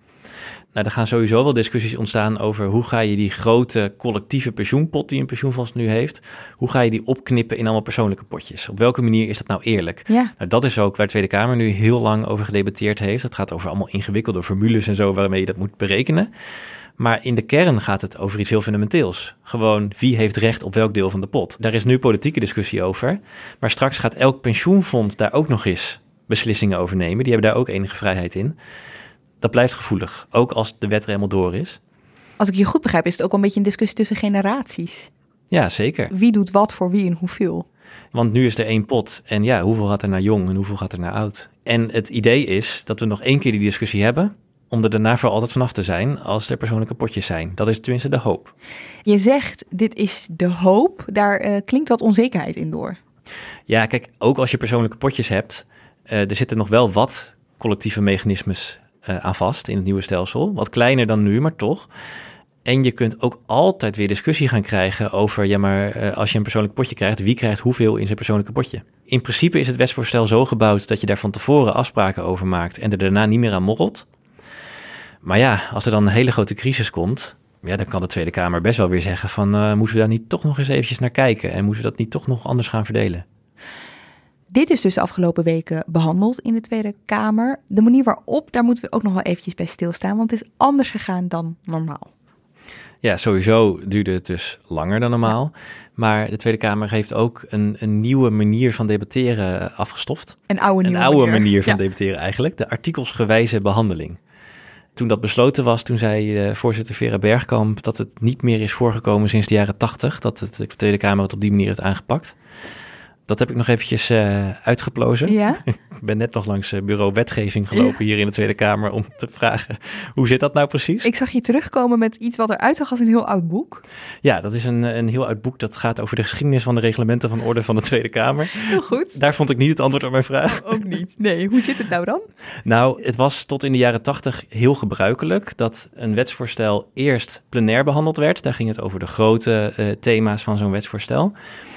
Nou, er gaan sowieso wel discussies ontstaan over hoe ga je die grote collectieve pensioenpot die een pensioenfonds nu heeft, hoe ga je die opknippen in allemaal persoonlijke potjes? Op welke manier is dat nou eerlijk? Ja. Nou, dat is ook waar de Tweede Kamer nu heel lang over gedebatteerd heeft. Het gaat over allemaal ingewikkelde formules en zo waarmee je dat moet berekenen. Maar in de kern gaat het over iets heel fundamenteels. Gewoon wie heeft recht op welk deel van de pot. Daar is nu politieke discussie over. Maar straks gaat elk pensioenfonds daar ook nog eens beslissingen over nemen. Die hebben daar ook enige vrijheid in. Dat blijft gevoelig, ook als de wet er helemaal door is. Als ik je goed begrijp, is het ook wel een beetje een discussie tussen generaties. Ja, zeker. Wie doet wat voor wie en hoeveel? Want nu is er één pot en ja, hoeveel gaat er naar jong en hoeveel gaat er naar oud? En het idee is dat we nog één keer die discussie hebben, om er daarna voor altijd vanaf te zijn als er persoonlijke potjes zijn. Dat is tenminste de hoop. Je zegt, dit is de hoop. Daar uh, klinkt wat onzekerheid in door. Ja, kijk, ook als je persoonlijke potjes hebt, uh, er zitten nog wel wat collectieve mechanismes uh, aan vast in het nieuwe stelsel. Wat kleiner dan nu, maar toch. En je kunt ook altijd weer discussie gaan krijgen over, ja, maar uh, als je een persoonlijk potje krijgt, wie krijgt hoeveel in zijn persoonlijke potje? In principe is het wetsvoorstel zo gebouwd dat je daar van tevoren afspraken over maakt en er daarna niet meer aan morrelt. Maar ja, als er dan een hele grote crisis komt, ja, dan kan de Tweede Kamer best wel weer zeggen van, uh, moeten we daar niet toch nog eens eventjes naar kijken en moeten we dat niet toch nog anders gaan verdelen? Dit is dus de afgelopen weken behandeld in de Tweede Kamer. De manier waarop, daar moeten we ook nog wel eventjes bij stilstaan, want het is anders gegaan dan normaal. Ja, sowieso duurde het dus langer dan normaal. Ja. Maar de Tweede Kamer heeft ook een, een nieuwe manier van debatteren afgestoft. Een oude, een nieuwe oude manier. manier van ja. debatteren eigenlijk. De artikelsgewijze behandeling. Toen dat besloten was, toen zei uh, voorzitter Vera Bergkamp dat het niet meer is voorgekomen sinds de jaren tachtig. Dat het, de Tweede Kamer het op die manier heeft aangepakt. Dat heb ik nog eventjes uh, uitgeplozen. Ja? Ik ben net nog langs uh, bureau wetgeving gelopen ja. hier in de Tweede Kamer om te vragen, hoe zit dat nou precies? Ik zag je terugkomen met iets wat eruit zag als een heel oud boek. Ja, dat is een, een heel oud boek. Dat gaat over de geschiedenis van de reglementen van orde van de Tweede Kamer. Heel goed. Daar vond ik niet het antwoord op mijn vraag. Oh, ook niet. Nee, hoe zit het nou dan? Nou, het was tot in de jaren tachtig heel gebruikelijk dat een wetsvoorstel eerst plenair behandeld werd. Daar ging het over de grote uh, thema's van zo'n wetsvoorstel.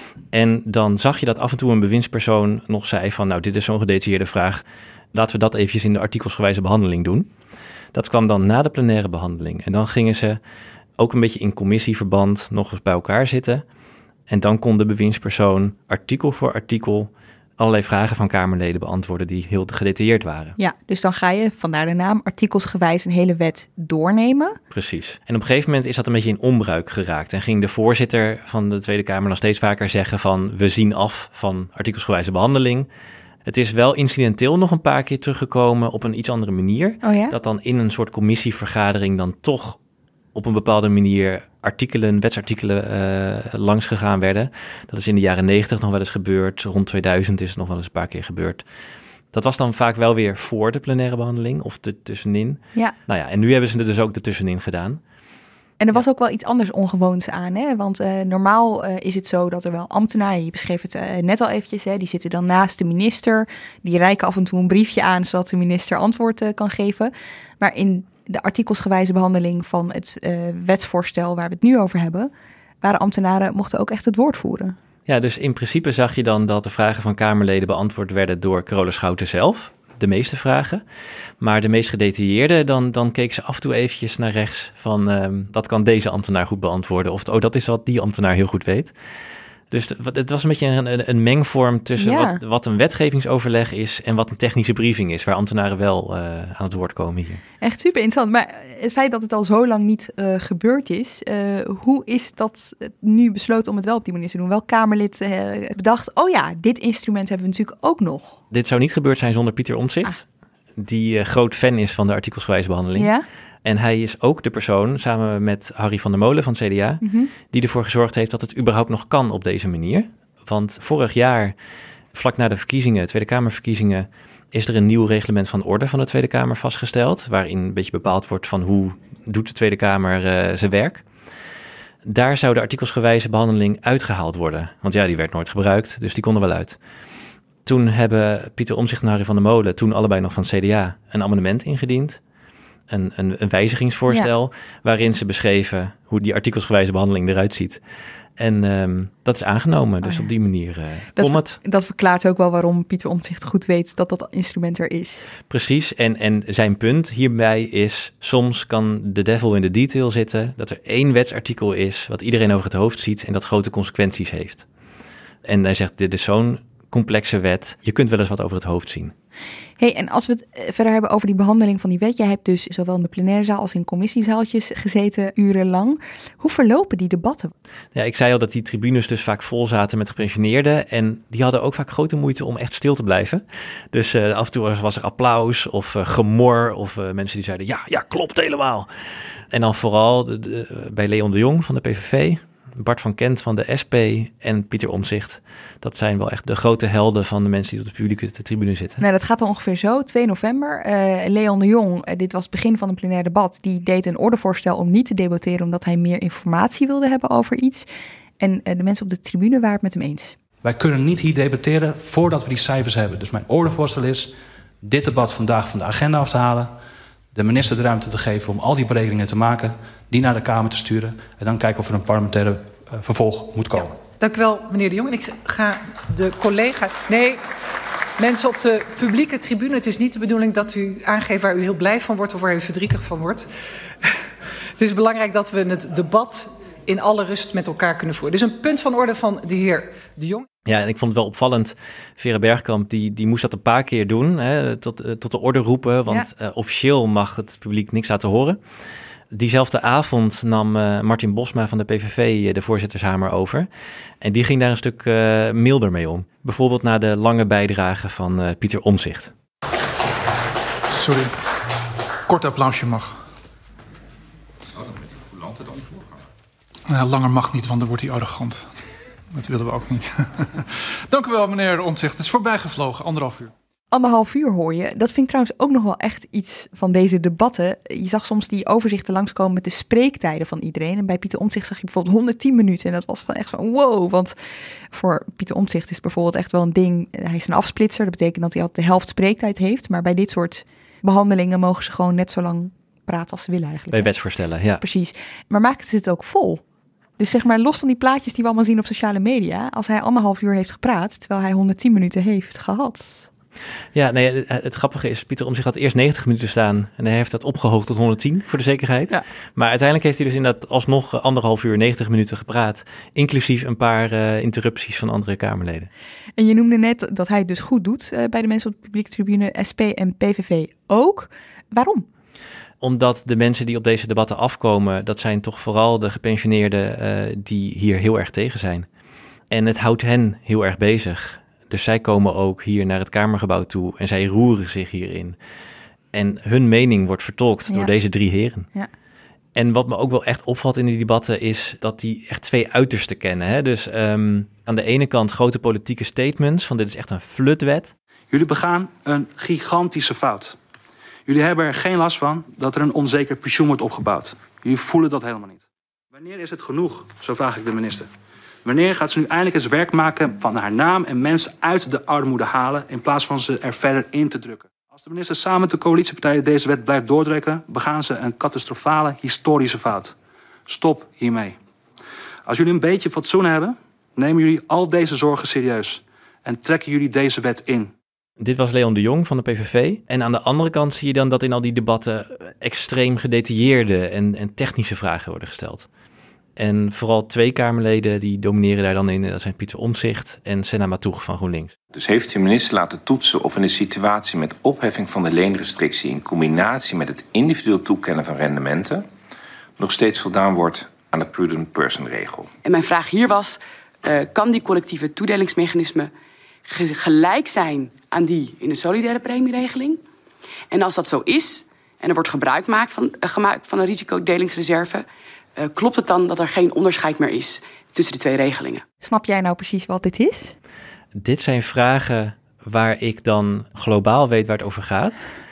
En dan zag je dat af en toe een bewindspersoon nog zei van, nou, dit is zo'n gedetailleerde vraag, laten we dat eventjes in de artikelsgewijze behandeling doen. Dat kwam dan na de plenaire behandeling. En dan gingen ze ook een beetje in commissieverband nog eens bij elkaar zitten. En dan kon de bewindspersoon artikel voor artikel allerlei vragen van Kamerleden beantwoorden die heel gedetailleerd waren. Ja, dus dan ga je, vandaar de naam, artikelsgewijs een hele wet doornemen. Precies. En op een gegeven moment is dat een beetje in onbruik geraakt. En ging de voorzitter van de Tweede Kamer nog steeds vaker zeggen van, we zien af van artikelsgewijze behandeling. Het is wel incidenteel nog een paar keer teruggekomen op een iets andere manier. Oh ja? Dat dan in een soort commissievergadering dan toch op een bepaalde manier artikelen, wetsartikelen uh, langs gegaan werden. Dat is in de jaren negentig nog wel eens gebeurd. Rond tweeduizend is het nog wel eens een paar keer gebeurd. Dat was dan vaak wel weer voor de plenaire behandeling of er tussenin. Ja. Nou ja, en nu hebben ze er dus ook ertussenin gedaan. En er was ja. ook wel iets anders ongewoons aan, hè? Want uh, normaal uh, is het zo dat er wel ambtenaren, je beschreef het uh, net al eventjes, hè, die zitten dan naast de minister. Die reiken af en toe een briefje aan, zodat de minister antwoord uh, kan geven. Maar in de artikelsgewijze behandeling van het uh, wetsvoorstel waar we het nu over hebben, waren ambtenaren mochten ook echt het woord voeren. Ja, dus in principe zag je dan dat de vragen van Kamerleden beantwoord werden door Carola Schouten zelf. De meeste vragen. Maar de meest gedetailleerde, dan, dan keek ze af en toe eventjes naar rechts van, um, dat kan deze ambtenaar goed beantwoorden. Of oh, dat is wat die ambtenaar heel goed weet. Dus het was een beetje een, een mengvorm tussen ja. wat, wat een wetgevingsoverleg is en wat een technische briefing is, waar ambtenaren wel uh, aan het woord komen hier. Echt super interessant. Maar het feit dat het al zo lang niet uh, gebeurd is, uh, hoe is dat nu besloten om het wel op die manier te doen? Welk Kamerlid uh, bedacht, oh ja, dit instrument hebben we natuurlijk ook nog. Dit zou niet gebeurd zijn zonder Pieter Omtzigt, ah. die uh, groot fan is van de artikelsgewijze behandeling. Ja? En hij is ook de persoon, samen met Harry van der Molen van het C D A, mm-hmm. die ervoor gezorgd heeft dat het überhaupt nog kan op deze manier. Want vorig jaar, vlak na de verkiezingen, Tweede Kamerverkiezingen, is er een nieuw reglement van orde van de Tweede Kamer vastgesteld, waarin een beetje bepaald wordt van hoe doet de Tweede Kamer uh, zijn werk. Daar zou de artikelsgewijze behandeling uitgehaald worden. Want ja, die werd nooit gebruikt, dus die kon er wel uit. Toen hebben Pieter Omtzigt en Harry van der Molen, toen allebei nog van het C D A, een amendement ingediend. Een, een, een wijzigingsvoorstel ja. waarin ze beschreven hoe die artikelsgewijze behandeling eruit ziet. En um, dat is aangenomen, dus oh ja. op die manier uh, dat, kon het. Dat verklaart ook wel waarom Pieter Omtzigt goed weet dat dat instrument er is. Precies, en, en zijn punt hierbij is, soms kan de devil in de detail zitten, dat er één wetsartikel is wat iedereen over het hoofd ziet en dat grote consequenties heeft. En hij zegt, dit is zo'n complexe wet, je kunt wel eens wat over het hoofd zien. Hey, en als we het verder hebben over die behandeling van die wet, jij hebt dus zowel in de plenaire zaal als in commissiezaaltjes gezeten urenlang. Hoe verlopen die debatten? Ja, ik zei al dat die tribunes dus vaak vol zaten met gepensioneerden en die hadden ook vaak grote moeite om echt stil te blijven. Dus uh, af en toe was, was er applaus of uh, gemor of uh, mensen die zeiden ja, ja, klopt helemaal. En dan vooral de, de, bij Leon de Jong van de P V V, Bart van Kent van de S P en Pieter Omtzigt. Dat zijn wel echt de grote helden van de mensen die op de publieke tribune zitten. Nou, dat gaat dan ongeveer zo. twee november. Uh, Leon de Jong, uh, dit was het begin van een plenair debat. Die deed een ordevoorstel om niet te debatteren, omdat hij meer informatie wilde hebben over iets. En uh, de mensen op de tribune waren het met hem eens. Wij kunnen niet hier debatteren voordat we die cijfers hebben. Dus mijn ordevoorstel is dit debat vandaag van de agenda af te halen, de minister de ruimte te geven om al die berekeningen te maken, die naar de Kamer te sturen en dan kijken of er een parlementaire uh, vervolg moet komen. Ja, dank u wel, meneer de Jong. En ik ga de collega... Nee, mensen op de publieke tribune, het is niet de bedoeling dat u aangeeft waar u heel blij van wordt of waar u verdrietig van wordt. Het is belangrijk dat we het debat in alle rust met elkaar kunnen voeren. Dus een punt van orde van de heer de Jong. Ja, en ik vond het wel opvallend. Vera Bergkamp, die, die moest dat een paar keer doen, hè, tot, uh, tot de orde roepen, want ja. uh, officieel mag het publiek niks laten horen. Diezelfde avond nam uh, Martin Bosma van de P V V uh, de voorzittershamer over. En die ging daar een stuk uh, milder mee om. Bijvoorbeeld na de lange bijdrage van uh, Pieter Omtzigt. Sorry, kort applausje mag. Oh, dan weet u hoe lang het dan voorgaan. Nou, langer mag niet, want dan wordt hij arrogant. Dat willen we ook niet. Dank u wel, meneer Omtzigt. Het is voorbijgevlogen, anderhalf uur. Anderhalf uur hoor je. Dat vind ik trouwens ook nog wel echt iets van deze debatten. Je zag soms die overzichten langskomen met de spreektijden van iedereen. En bij Pieter Omtzigt zag je bijvoorbeeld honderdtien minuten. En dat was van echt zo wow. Want voor Pieter Omtzigt is bijvoorbeeld echt wel een ding. Hij is een afsplitser. Dat betekent dat hij altijd de helft spreektijd heeft. Maar bij dit soort behandelingen mogen ze gewoon net zo lang praten als ze willen eigenlijk. Bij wetsvoorstellen, ja. Precies. Maar maakten ze het ook vol? Dus zeg maar, los van die plaatjes die we allemaal zien op sociale media. Als hij anderhalf uur heeft gepraat, terwijl hij honderdtien minuten heeft gehad. Ja, nee, het, het grappige is, Pieter Omtzigt had eerst negentig minuten staan en hij heeft dat opgehoogd tot honderdtien voor de zekerheid. Ja. Maar uiteindelijk heeft hij dus inderdaad alsnog anderhalf uur, negentig minuten gepraat, inclusief een paar uh, interrupties van andere Kamerleden. En je noemde net dat hij het dus goed doet uh, bij de mensen op de publieke tribune, S P en P V V ook. Waarom? Omdat de mensen die op deze debatten afkomen, dat zijn toch vooral de gepensioneerden uh, die hier heel erg tegen zijn. En het houdt hen heel erg bezig. Dus zij komen ook hier naar het Kamergebouw toe en zij roeren zich hierin. En hun mening wordt vertolkt ja. door deze drie heren. Ja. En wat me ook wel echt opvalt in die debatten is dat die echt twee uitersten kennen. Hè? Dus um, aan de ene kant grote politieke statements van dit is echt een flutwet. Jullie begaan een gigantische fout. Jullie hebben er geen last van dat er een onzeker pensioen wordt opgebouwd. Jullie voelen dat helemaal niet. Wanneer is het genoeg? Zo vraag ik de minister. Wanneer gaat ze nu eindelijk eens werk maken van haar naam en mensen uit de armoede halen in plaats van ze er verder in te drukken? Als de minister samen met de coalitiepartijen deze wet blijft doordrukken, begaan ze een catastrofale historische fout. Stop hiermee. Als jullie een beetje fatsoen hebben, nemen jullie al deze zorgen serieus en trekken jullie deze wet in. Dit was Leon de Jong van de P V V. En aan de andere kant zie je dan dat in al die debatten extreem gedetailleerde en, en technische vragen worden gesteld. En vooral twee Kamerleden die domineren daar dan in. Dat zijn Pieter Omtzigt en Senna Matoeg van GroenLinks. Dus heeft de minister laten toetsen of in een situatie met opheffing van de leenrestrictie in combinatie met het individueel toekennen van rendementen nog steeds voldaan wordt aan de prudent person regel. En mijn vraag hier was, uh, kan die collectieve toedelingsmechanisme ge- gelijk zijn aan die in een solidaire premieregeling? En als dat zo is en er wordt gebruik gemaakt van, uh, gemaakt van een risicodelingsreserve, Uh, klopt het dan dat er geen onderscheid meer is tussen de twee regelingen? Snap jij nou precies wat dit is? Dit zijn vragen waar ik dan globaal weet waar het over gaat.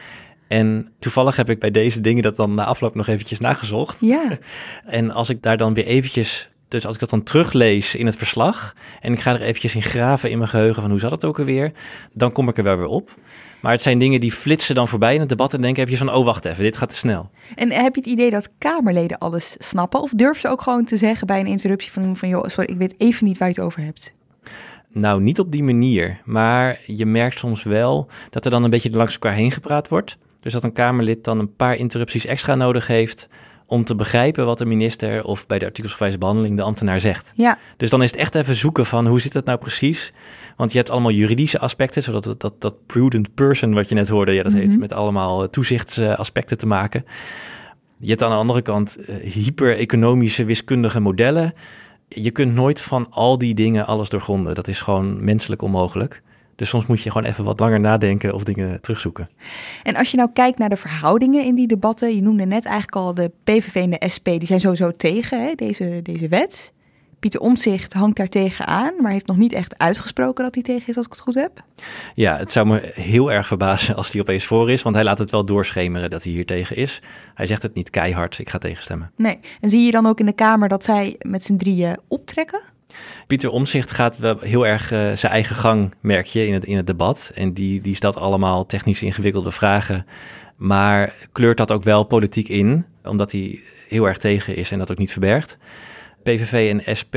En toevallig heb ik bij deze dingen dat dan na afloop nog eventjes nagezocht. Ja. En als ik daar dan weer eventjes, dus als ik dat dan teruglees in het verslag en ik ga er eventjes in graven in mijn geheugen van hoe zat het ook alweer, dan kom ik er wel weer op. Maar het zijn dingen die flitsen dan voorbij in het debat en denken even van, oh wacht even, dit gaat te snel. En heb je het idee dat Kamerleden alles snappen? Of durven ze ook gewoon te zeggen bij een interruptie van, van joh, sorry, ik weet even niet waar je het over hebt? Nou, niet op die manier. Maar je merkt soms wel dat er dan een beetje langs elkaar heen gepraat wordt. Dus dat een Kamerlid dan een paar interrupties extra nodig heeft om te begrijpen wat de minister of bij de artikelsgewijze behandeling de ambtenaar zegt. Ja. Dus dan is het echt even zoeken van hoe zit het nou precies? Want je hebt allemaal juridische aspecten, zodat dat, dat, dat prudent person wat je net hoorde, ja, dat mm-hmm. heeft met allemaal toezichtsaspecten te maken. Je hebt aan de andere kant uh, hyper-economische wiskundige modellen. Je kunt nooit van al die dingen alles doorgronden. Dat is gewoon menselijk onmogelijk. Dus soms moet je gewoon even wat langer nadenken of dingen terugzoeken. En als je nou kijkt naar de verhoudingen in die debatten, je noemde net eigenlijk al de P V V en de S P, die zijn sowieso tegen hè, deze, deze wet. Pieter Omtzigt hangt daar tegen aan, maar heeft nog niet echt uitgesproken dat hij tegen is, als ik het goed heb. Ja, het zou me heel erg verbazen als hij opeens voor is, want hij laat het wel doorschemeren dat hij hier tegen is. Hij zegt het niet keihard, ik ga tegenstemmen. Nee, en zie je dan ook in de Kamer dat zij met z'n drieën optrekken? Pieter Omtzigt gaat wel heel erg uh, zijn eigen gang, merk je, in het, in het debat. En die, die stelt allemaal technisch ingewikkelde vragen, maar kleurt dat ook wel politiek in, omdat hij heel erg tegen is en dat ook niet verbergt. P V V en S P,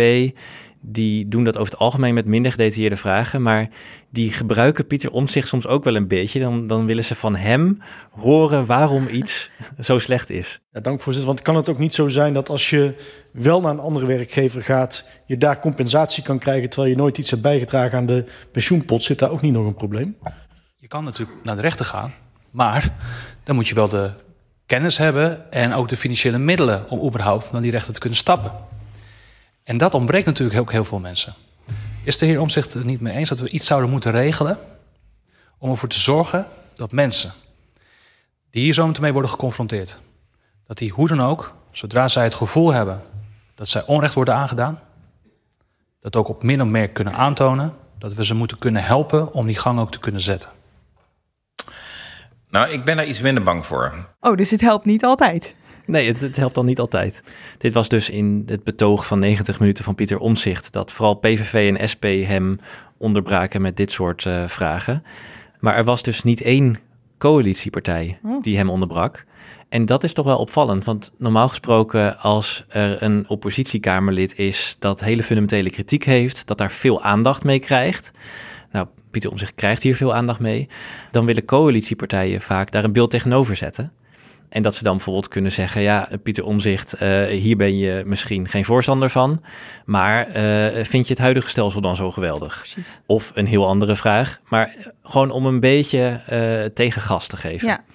die doen dat over het algemeen met minder gedetailleerde vragen, maar die gebruiken Pieter Omtzigt soms ook wel een beetje. Dan, dan willen ze van hem horen waarom iets zo slecht is. Ja, dank voorzitter, want kan het ook niet zo zijn dat als je wel naar een andere werkgever gaat, je daar compensatie kan krijgen terwijl je nooit iets hebt bijgedragen aan de pensioenpot? Zit daar ook niet nog een probleem? Je kan natuurlijk naar de rechter gaan, maar dan moet je wel de kennis hebben en ook de financiële middelen om überhaupt naar die rechter te kunnen stappen. En dat ontbreekt natuurlijk ook heel veel mensen. Is de heer Omtzigt het niet mee eens dat we iets zouden moeten regelen om ervoor te zorgen dat mensen die hier zo meteen mee worden geconfronteerd, dat die hoe dan ook, zodra zij het gevoel hebben dat zij onrecht worden aangedaan, dat ook op min of meer kunnen aantonen, dat we ze moeten kunnen helpen om die gang ook te kunnen zetten. Nou, ik ben daar iets minder bang voor. Oh, dus het helpt niet altijd? Nee, het, het helpt dan niet altijd. Dit was dus in het betoog van negentig minuten van Pieter Omtzigt, dat vooral P V V en S P hem onderbraken met dit soort uh, vragen. Maar er was dus niet één coalitiepartij oh. die hem onderbrak. En dat is toch wel opvallend, want normaal gesproken als er een oppositiekamerlid is dat hele fundamentele kritiek heeft, dat daar veel aandacht mee krijgt. Nou, Pieter Omtzigt krijgt hier veel aandacht mee. Dan willen coalitiepartijen vaak daar een beeld tegenover zetten. En dat ze dan bijvoorbeeld kunnen zeggen, ja, Pieter Omtzigt, uh, hier ben je misschien geen voorstander van, maar uh, vind je het huidige stelsel dan zo geweldig? Precies. Of een heel andere vraag, maar gewoon om een beetje uh, tegengas te geven. Ja.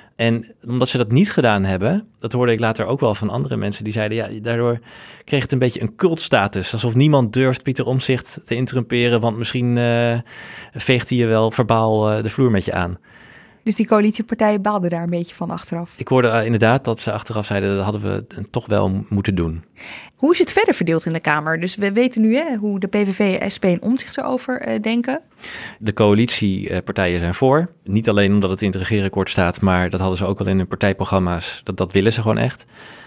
En omdat ze dat niet gedaan hebben, dat hoorde ik later ook wel van andere mensen, die zeiden, ja, daardoor kreeg het een beetje een cultstatus. Alsof niemand durft Pieter Omtzigt te interrumperen, want misschien uh, veegt hij je wel verbaal uh, de vloer met je aan. Dus die coalitiepartijen baalden daar een beetje van achteraf? Ik hoorde uh, inderdaad dat ze achteraf zeiden, dat hadden we uh, toch wel moeten doen. Hoe is het verder verdeeld in de Kamer? Dus we weten nu hè, hoe de P V V, S P en Omtzigt erover uh, denken. De coalitiepartijen zijn voor. Niet alleen omdat het in het regeerakkoord staat, maar dat hadden ze ook al in hun partijprogramma's. Dat, dat willen ze gewoon echt.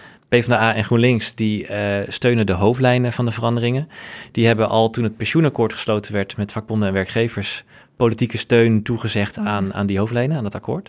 PvdA en GroenLinks die uh, steunen de hoofdlijnen van de veranderingen. Die hebben al toen het pensioenakkoord gesloten werd met vakbonden en werkgevers politieke steun toegezegd aan, aan die hoofdlijnen, aan het akkoord.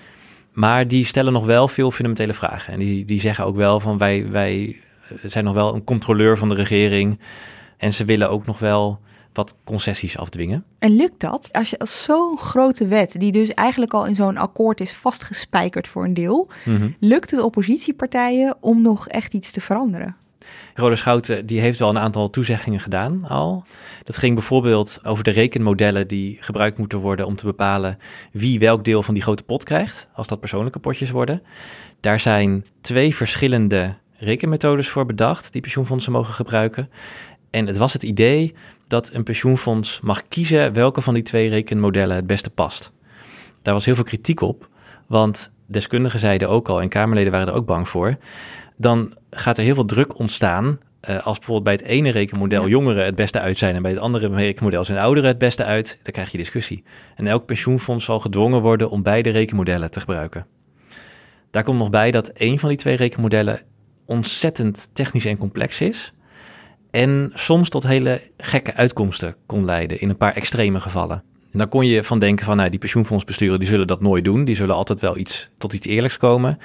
Maar die stellen nog wel veel fundamentele vragen. En die, die zeggen ook wel van wij, wij zijn nog wel een controleur van de regering. En ze willen ook nog wel wat concessies afdwingen. En lukt dat? Als je als zo'n grote wet, die dus eigenlijk al in zo'n akkoord is vastgespijkerd voor een deel, mm-hmm. lukt het oppositiepartijen om nog echt iets te veranderen? Roda Schouten die heeft wel een aantal toezeggingen gedaan al. Dat ging bijvoorbeeld over de rekenmodellen die gebruikt moeten worden om te bepalen wie welk deel van die grote pot krijgt, als dat persoonlijke potjes worden. Daar zijn twee verschillende rekenmethodes voor bedacht die pensioenfondsen mogen gebruiken. En het was het idee dat een pensioenfonds mag kiezen welke van die twee rekenmodellen het beste past. Daar was heel veel kritiek op, want deskundigen zeiden ook al en Kamerleden waren er ook bang voor. Dan gaat er heel veel druk ontstaan uh, als bijvoorbeeld bij het ene rekenmodel ja. jongeren het beste uit zijn en bij het andere rekenmodel zijn ouderen het beste uit, dan krijg je discussie. En elk pensioenfonds zal gedwongen worden om beide rekenmodellen te gebruiken. Daar komt nog bij dat één van die twee rekenmodellen ontzettend technisch en complex is en soms tot hele gekke uitkomsten kon leiden in een paar extreme gevallen. En dan kon je van denken van nou, die pensioenfondsbesturen die zullen dat nooit doen, die zullen altijd wel iets tot iets eerlijks komen,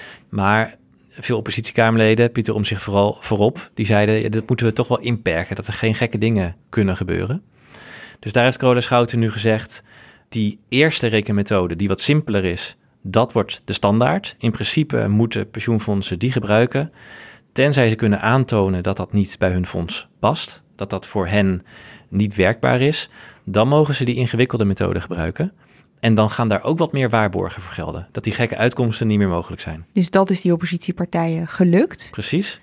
maar veel oppositiekamerleden, Pieter Omtzigt vooral voorop, die zeiden, ja, dat moeten we toch wel inperken, dat er geen gekke dingen kunnen gebeuren. Dus daar heeft Roda Schouten nu gezegd, die eerste rekenmethode, die wat simpeler is, dat wordt de standaard. In principe moeten pensioenfondsen die gebruiken, tenzij ze kunnen aantonen dat dat niet bij hun fonds past, dat dat voor hen niet werkbaar is, dan mogen ze die ingewikkelde methode gebruiken. En dan gaan daar ook wat meer waarborgen voor gelden. Dat die gekke uitkomsten niet meer mogelijk zijn. Dus dat is die oppositiepartijen gelukt? Precies.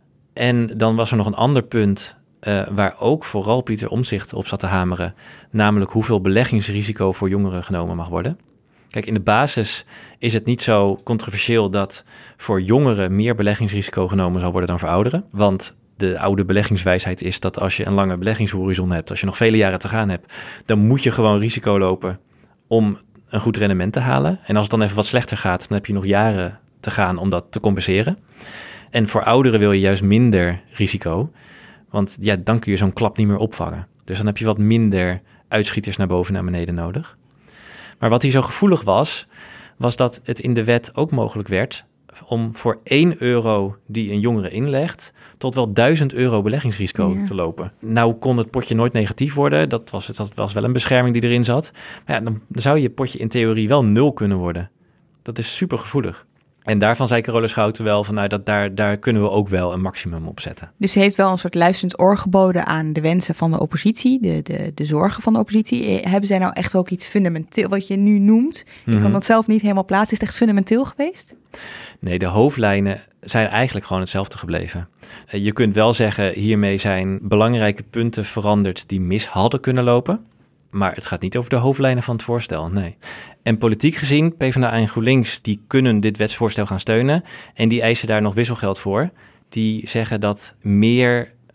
En dan was er nog een ander punt uh, waar ook vooral Pieter Omtzigt op zat te hameren. Namelijk hoeveel beleggingsrisico voor jongeren genomen mag worden. Kijk, in de basis is het niet zo controversieel dat voor jongeren meer beleggingsrisico genomen zal worden dan voor ouderen. Want de oude beleggingswijsheid is dat als je een lange beleggingshorizon hebt, als je nog vele jaren te gaan hebt, dan moet je gewoon risico lopen om een goed rendement te halen. En als het dan even wat slechter gaat, dan heb je nog jaren te gaan om dat te compenseren. En voor ouderen wil je juist minder risico, want ja, dan kun je zo'n klap niet meer opvangen. Dus dan heb je wat minder uitschieters naar boven en naar beneden nodig. Maar wat hier zo gevoelig was, was dat het in de wet ook mogelijk werd om voor één euro die een jongere inlegt tot wel duizend euro beleggingsrisico ja. te lopen. Nou kon het potje nooit negatief worden. Dat was, dat was wel een bescherming die erin zat. Maar ja, dan zou je potje in theorie wel nul kunnen worden. Dat is super gevoelig. En daarvan zei Roda Schouten wel van nou, dat daar, daar kunnen we ook wel een maximum op zetten. Dus ze heeft wel een soort luisterend oor geboden aan de wensen van de oppositie, de, de, de zorgen van de oppositie. Hebben zij nou echt ook iets fundamenteel, wat je nu noemt? Mm-hmm. Ik kan dat zelf niet helemaal plaatsen. Is het echt fundamenteel geweest? Nee, de hoofdlijnen zijn eigenlijk gewoon hetzelfde gebleven. Je kunt wel zeggen, hiermee zijn belangrijke punten veranderd die mis hadden kunnen lopen. Maar het gaat niet over de hoofdlijnen van het voorstel, nee. En politiek gezien, PvdA en GroenLinks, die kunnen dit wetsvoorstel gaan steunen. En die eisen daar nog wisselgeld voor. Die zeggen dat meer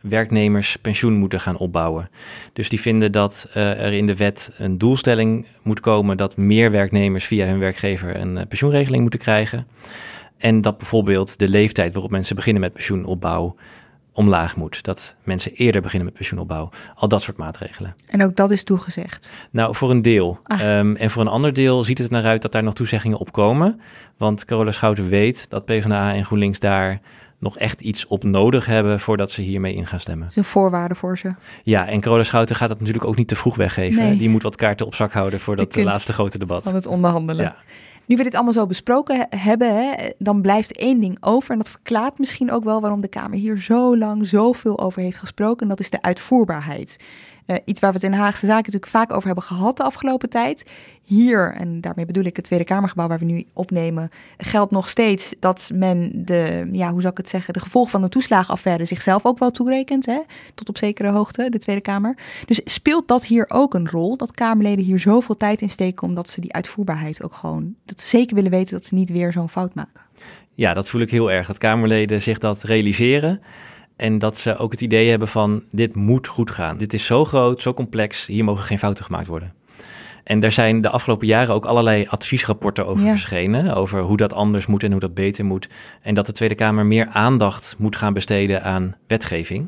werknemers pensioen moeten gaan opbouwen. Dus die vinden dat uh, er in de wet een doelstelling moet komen dat meer werknemers via hun werkgever een uh, pensioenregeling moeten krijgen. En dat bijvoorbeeld de leeftijd waarop mensen beginnen met pensioenopbouw omlaag moet. Dat mensen eerder beginnen met pensioenopbouw. Al dat soort maatregelen. En ook dat is toegezegd? Nou, voor een deel. Ah. Um, en voor een ander deel ziet het er naar uit dat daar nog toezeggingen op komen. Want Carola Schouten weet dat PvdA en GroenLinks daar nog echt iets op nodig hebben voordat ze hiermee in gaan stemmen. Dat is een voorwaarde voor ze. Ja, en Carola Schouten gaat dat natuurlijk ook niet te vroeg weggeven. Nee. Die moet wat kaarten op zak houden voor dat laatste grote debat. Van het onderhandelen. Ja. Nu we dit allemaal zo besproken hebben, hè, dan blijft één ding over. En dat verklaart misschien ook wel waarom de Kamer hier zo lang zoveel over heeft gesproken. En dat is de uitvoerbaarheid. Uh, iets waar we het in Haagse Zaken natuurlijk vaak over hebben gehad de afgelopen tijd. Hier, en daarmee bedoel ik het Tweede Kamergebouw waar we nu opnemen, geldt nog steeds dat men de, ja, hoe zou ik het zeggen, de gevolgen van de toeslagenaffaire zichzelf ook wel toerekent, hè, tot op zekere hoogte, de Tweede Kamer. Dus speelt dat hier ook een rol, dat Kamerleden hier zoveel tijd in steken, omdat ze die uitvoerbaarheid ook gewoon, dat ze zeker willen weten dat ze niet weer zo'n fout maken? Ja, dat voel ik heel erg, dat Kamerleden zich dat realiseren. En dat ze ook het idee hebben van, dit moet goed gaan. Dit is zo groot, zo complex, hier mogen geen fouten gemaakt worden. En daar zijn de afgelopen jaren ook allerlei adviesrapporten over ja. verschenen. Over hoe dat anders moet en hoe dat beter moet. En dat de Tweede Kamer meer aandacht moet gaan besteden aan wetgeving.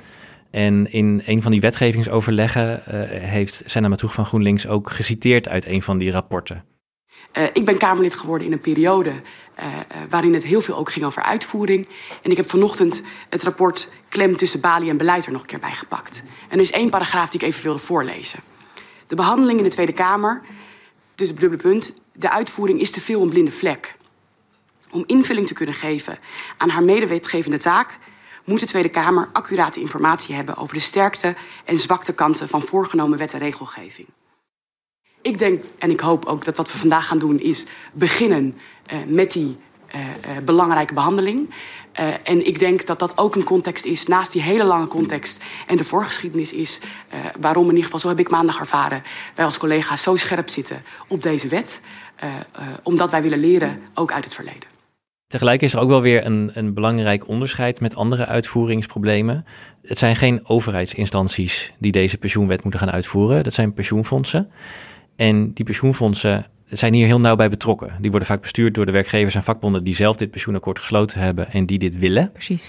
En in een van die wetgevingsoverleggen uh, heeft Senna Matoeg van GroenLinks ook geciteerd uit een van die rapporten. Uh, ik ben Kamerlid geworden in een periode uh, uh, waarin het heel veel ook ging over uitvoering. En ik heb vanochtend het rapport Klem tussen balie en beleid er nog een keer bij gepakt. En er is één paragraaf die ik even wilde voorlezen. De behandeling in de Tweede Kamer, dus het dubbele punt, de uitvoering is te veel een blinde vlek. Om invulling te kunnen geven aan haar medewetgevende taak moet de Tweede Kamer accurate informatie hebben over de sterkte en zwaktekanten van voorgenomen wet en regelgeving. Ik denk, en ik hoop ook dat wat we vandaag gaan doen, is beginnen uh, met die uh, uh, belangrijke behandeling. Uh, en ik denk dat dat ook een context is, naast die hele lange context en de voorgeschiedenis is, uh, waarom in ieder geval, zo heb ik maandag ervaren, wij als collega's zo scherp zitten op deze wet. Uh, uh, omdat wij willen leren, ook uit het verleden. Tegelijk is er ook wel weer een, een belangrijk onderscheid met andere uitvoeringsproblemen. Het zijn geen overheidsinstanties die deze pensioenwet moeten gaan uitvoeren. Dat zijn pensioenfondsen. En die pensioenfondsen zijn hier heel nauw bij betrokken. Die worden vaak bestuurd door de werkgevers en vakbonden die zelf dit pensioenakkoord gesloten hebben en die dit willen. Precies.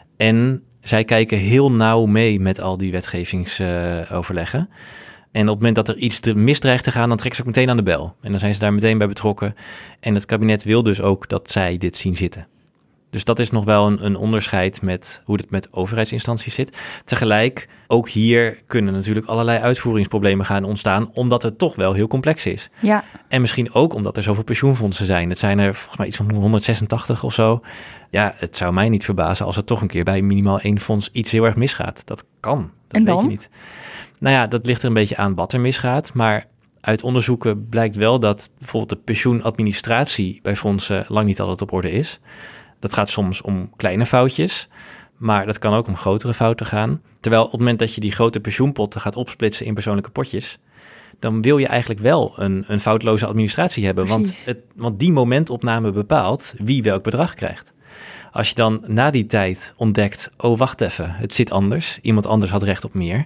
En zij kijken heel nauw mee met al die wetgevingsoverleggen. Uh, en op het moment dat er iets mis dreigt te gaan, dan trekken ze ook meteen aan de bel. En dan zijn ze daar meteen bij betrokken. En het kabinet wil dus ook dat zij dit zien zitten. Dus dat is nog wel een, een onderscheid met hoe het met overheidsinstanties zit. Tegelijk, ook hier kunnen natuurlijk allerlei uitvoeringsproblemen gaan ontstaan, omdat het toch wel heel complex is. Ja. En misschien ook omdat er zoveel pensioenfondsen zijn. Het zijn er volgens mij iets van honderdzesentachtig of zo. Ja, het zou mij niet verbazen als er toch een keer bij minimaal één fonds iets heel erg misgaat. Dat kan, dat en weet dan? je niet. Nou ja, dat ligt er een beetje aan wat er misgaat, maar uit onderzoeken blijkt wel dat bijvoorbeeld de pensioenadministratie bij fondsen lang niet altijd op orde is. Dat gaat soms om kleine foutjes, maar dat kan ook om grotere fouten gaan. Terwijl op het moment dat je die grote pensioenpotten gaat opsplitsen in persoonlijke potjes, dan wil je eigenlijk wel een, een foutloze administratie hebben. Want, het, want die momentopname bepaalt wie welk bedrag krijgt. Als je dan na die tijd ontdekt, oh wacht even, het zit anders. Iemand anders had recht op meer.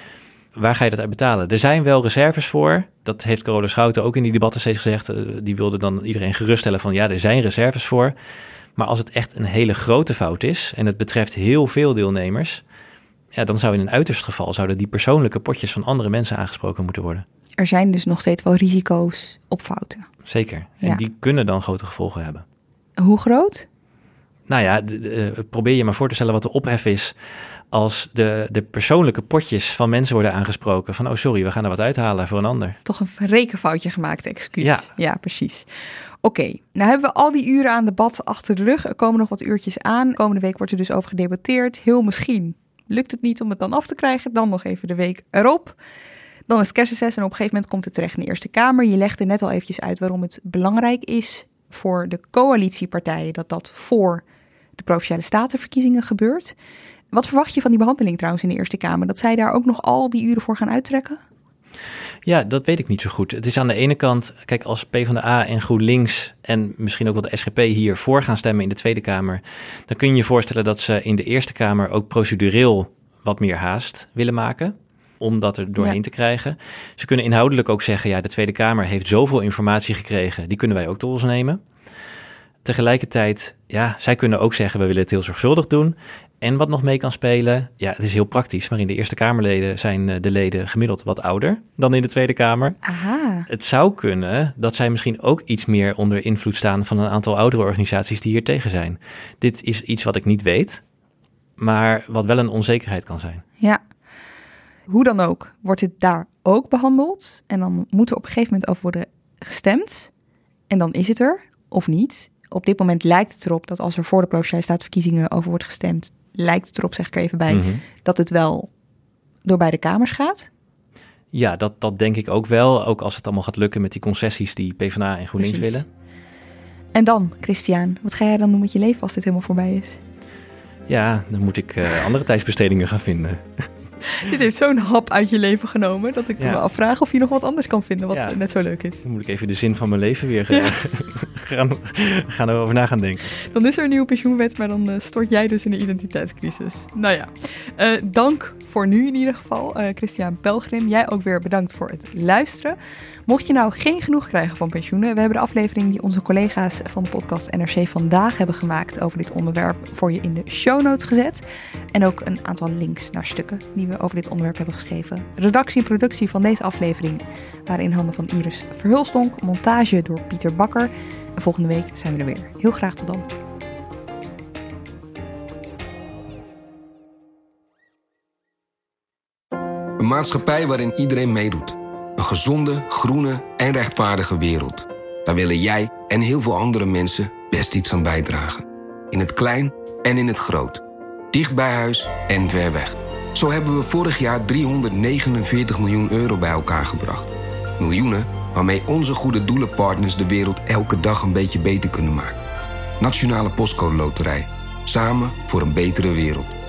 Waar ga je dat uit betalen? Er zijn wel reserves voor. Dat heeft Carola Schouten ook in die debatten steeds gezegd. Die wilde dan iedereen geruststellen van ja, er zijn reserves voor. Maar als het echt een hele grote fout is en het betreft heel veel deelnemers, ja, dan zou in een uiterst geval zouden die persoonlijke potjes van andere mensen aangesproken moeten worden. Er zijn dus nog steeds wel risico's op fouten. Zeker. En ja. die kunnen dan grote gevolgen hebben. Hoe groot? Nou ja, de, de, probeer je maar voor te stellen wat de ophef is als de, de persoonlijke potjes van mensen worden aangesproken. Van, oh sorry, we gaan er wat uithalen voor een ander. Toch een rekenfoutje gemaakt, excuus. Ja, ja precies. Oké, okay, nou hebben we al die uren aan debat achter de rug. Er komen nog wat uurtjes aan. Komende week wordt er dus over gedebatteerd. Heel misschien lukt het niet om het dan af te krijgen. Dan nog even de week erop. Dan is het kerstreces en op een gegeven moment komt het terecht in de Eerste Kamer. Je legde net al eventjes uit waarom het belangrijk is voor de coalitiepartijen dat dat voor de Provinciale Statenverkiezingen gebeurt. Wat verwacht je van die behandeling trouwens in de Eerste Kamer? Dat zij daar ook nog al die uren voor gaan uittrekken? Ja, dat weet ik niet zo goed. Het is aan de ene kant, kijk, als PvdA en GroenLinks en misschien ook wel de S G P hier voor gaan stemmen in de Tweede Kamer, dan kun je je voorstellen dat ze in de Eerste Kamer ook procedureel wat meer haast willen maken om dat er doorheen Ja. te krijgen. Ze kunnen inhoudelijk ook zeggen, ja, de Tweede Kamer heeft zoveel informatie gekregen, die kunnen wij ook tot ons nemen. Tegelijkertijd, ja, zij kunnen ook zeggen, we willen het heel zorgvuldig doen. En wat nog mee kan spelen, ja, het is heel praktisch, maar in de Eerste Kamerleden zijn uh, de leden gemiddeld wat ouder dan in de Tweede Kamer. Aha. Het zou kunnen dat zij misschien ook iets meer onder invloed staan van een aantal oudere organisaties die hier tegen zijn. Dit is iets wat ik niet weet, maar wat wel een onzekerheid kan zijn. Ja. Hoe dan ook, wordt het daar ook behandeld. En dan moet er op een gegeven moment over worden gestemd. En dan is het er, of niet. Op dit moment lijkt het erop dat als er voor de Provinciale Statenverkiezingen over wordt gestemd, lijkt het erop, zeg ik er even bij, Mm-hmm. dat het wel door beide kamers gaat. Ja, dat, dat denk ik ook wel. Ook als het allemaal gaat lukken met die concessies die PvdA en GroenLinks Precies. willen. En dan, Christian, wat ga jij dan doen met je leven als dit helemaal voorbij is? Ja, dan moet ik uh, andere tijdsbestedingen gaan vinden. Dit heeft zo'n hap uit je leven genomen dat ik Ja. me afvraag of je nog wat anders kan vinden wat Ja. net zo leuk is. Dan moet ik even de zin van mijn leven weer uh, Ja. gaan, gaan erover na gaan denken. Dan is er een nieuwe pensioenwet, maar dan uh, stort jij dus in de identiteitscrisis. Nou ja, uh, dank voor nu in ieder geval. Uh, Christian Pelgrim, jij ook weer bedankt voor het luisteren. Mocht je nou geen genoeg krijgen van pensioenen, we hebben de aflevering die onze collega's van de podcast N R C Vandaag hebben gemaakt over dit onderwerp voor je in de show notes gezet. En ook een aantal links naar stukken die we over dit onderwerp hebben geschreven. Redactie en productie van deze aflevering waren in handen van Iris Verhulstonk, montage door Pieter Bakker. En volgende week zijn we er weer. Heel graag tot dan. Een maatschappij waarin iedereen meedoet. Een gezonde, groene en rechtvaardige wereld. Daar willen jij en heel veel andere mensen best iets aan bijdragen. In het klein en in het groot. Dicht bij huis en ver weg. Zo hebben we vorig jaar driehonderdnegenenveertig miljoen euro bij elkaar gebracht. Miljoenen waarmee onze goede doelenpartners de wereld elke dag een beetje beter kunnen maken. Nationale Postcode Loterij. Samen voor een betere wereld.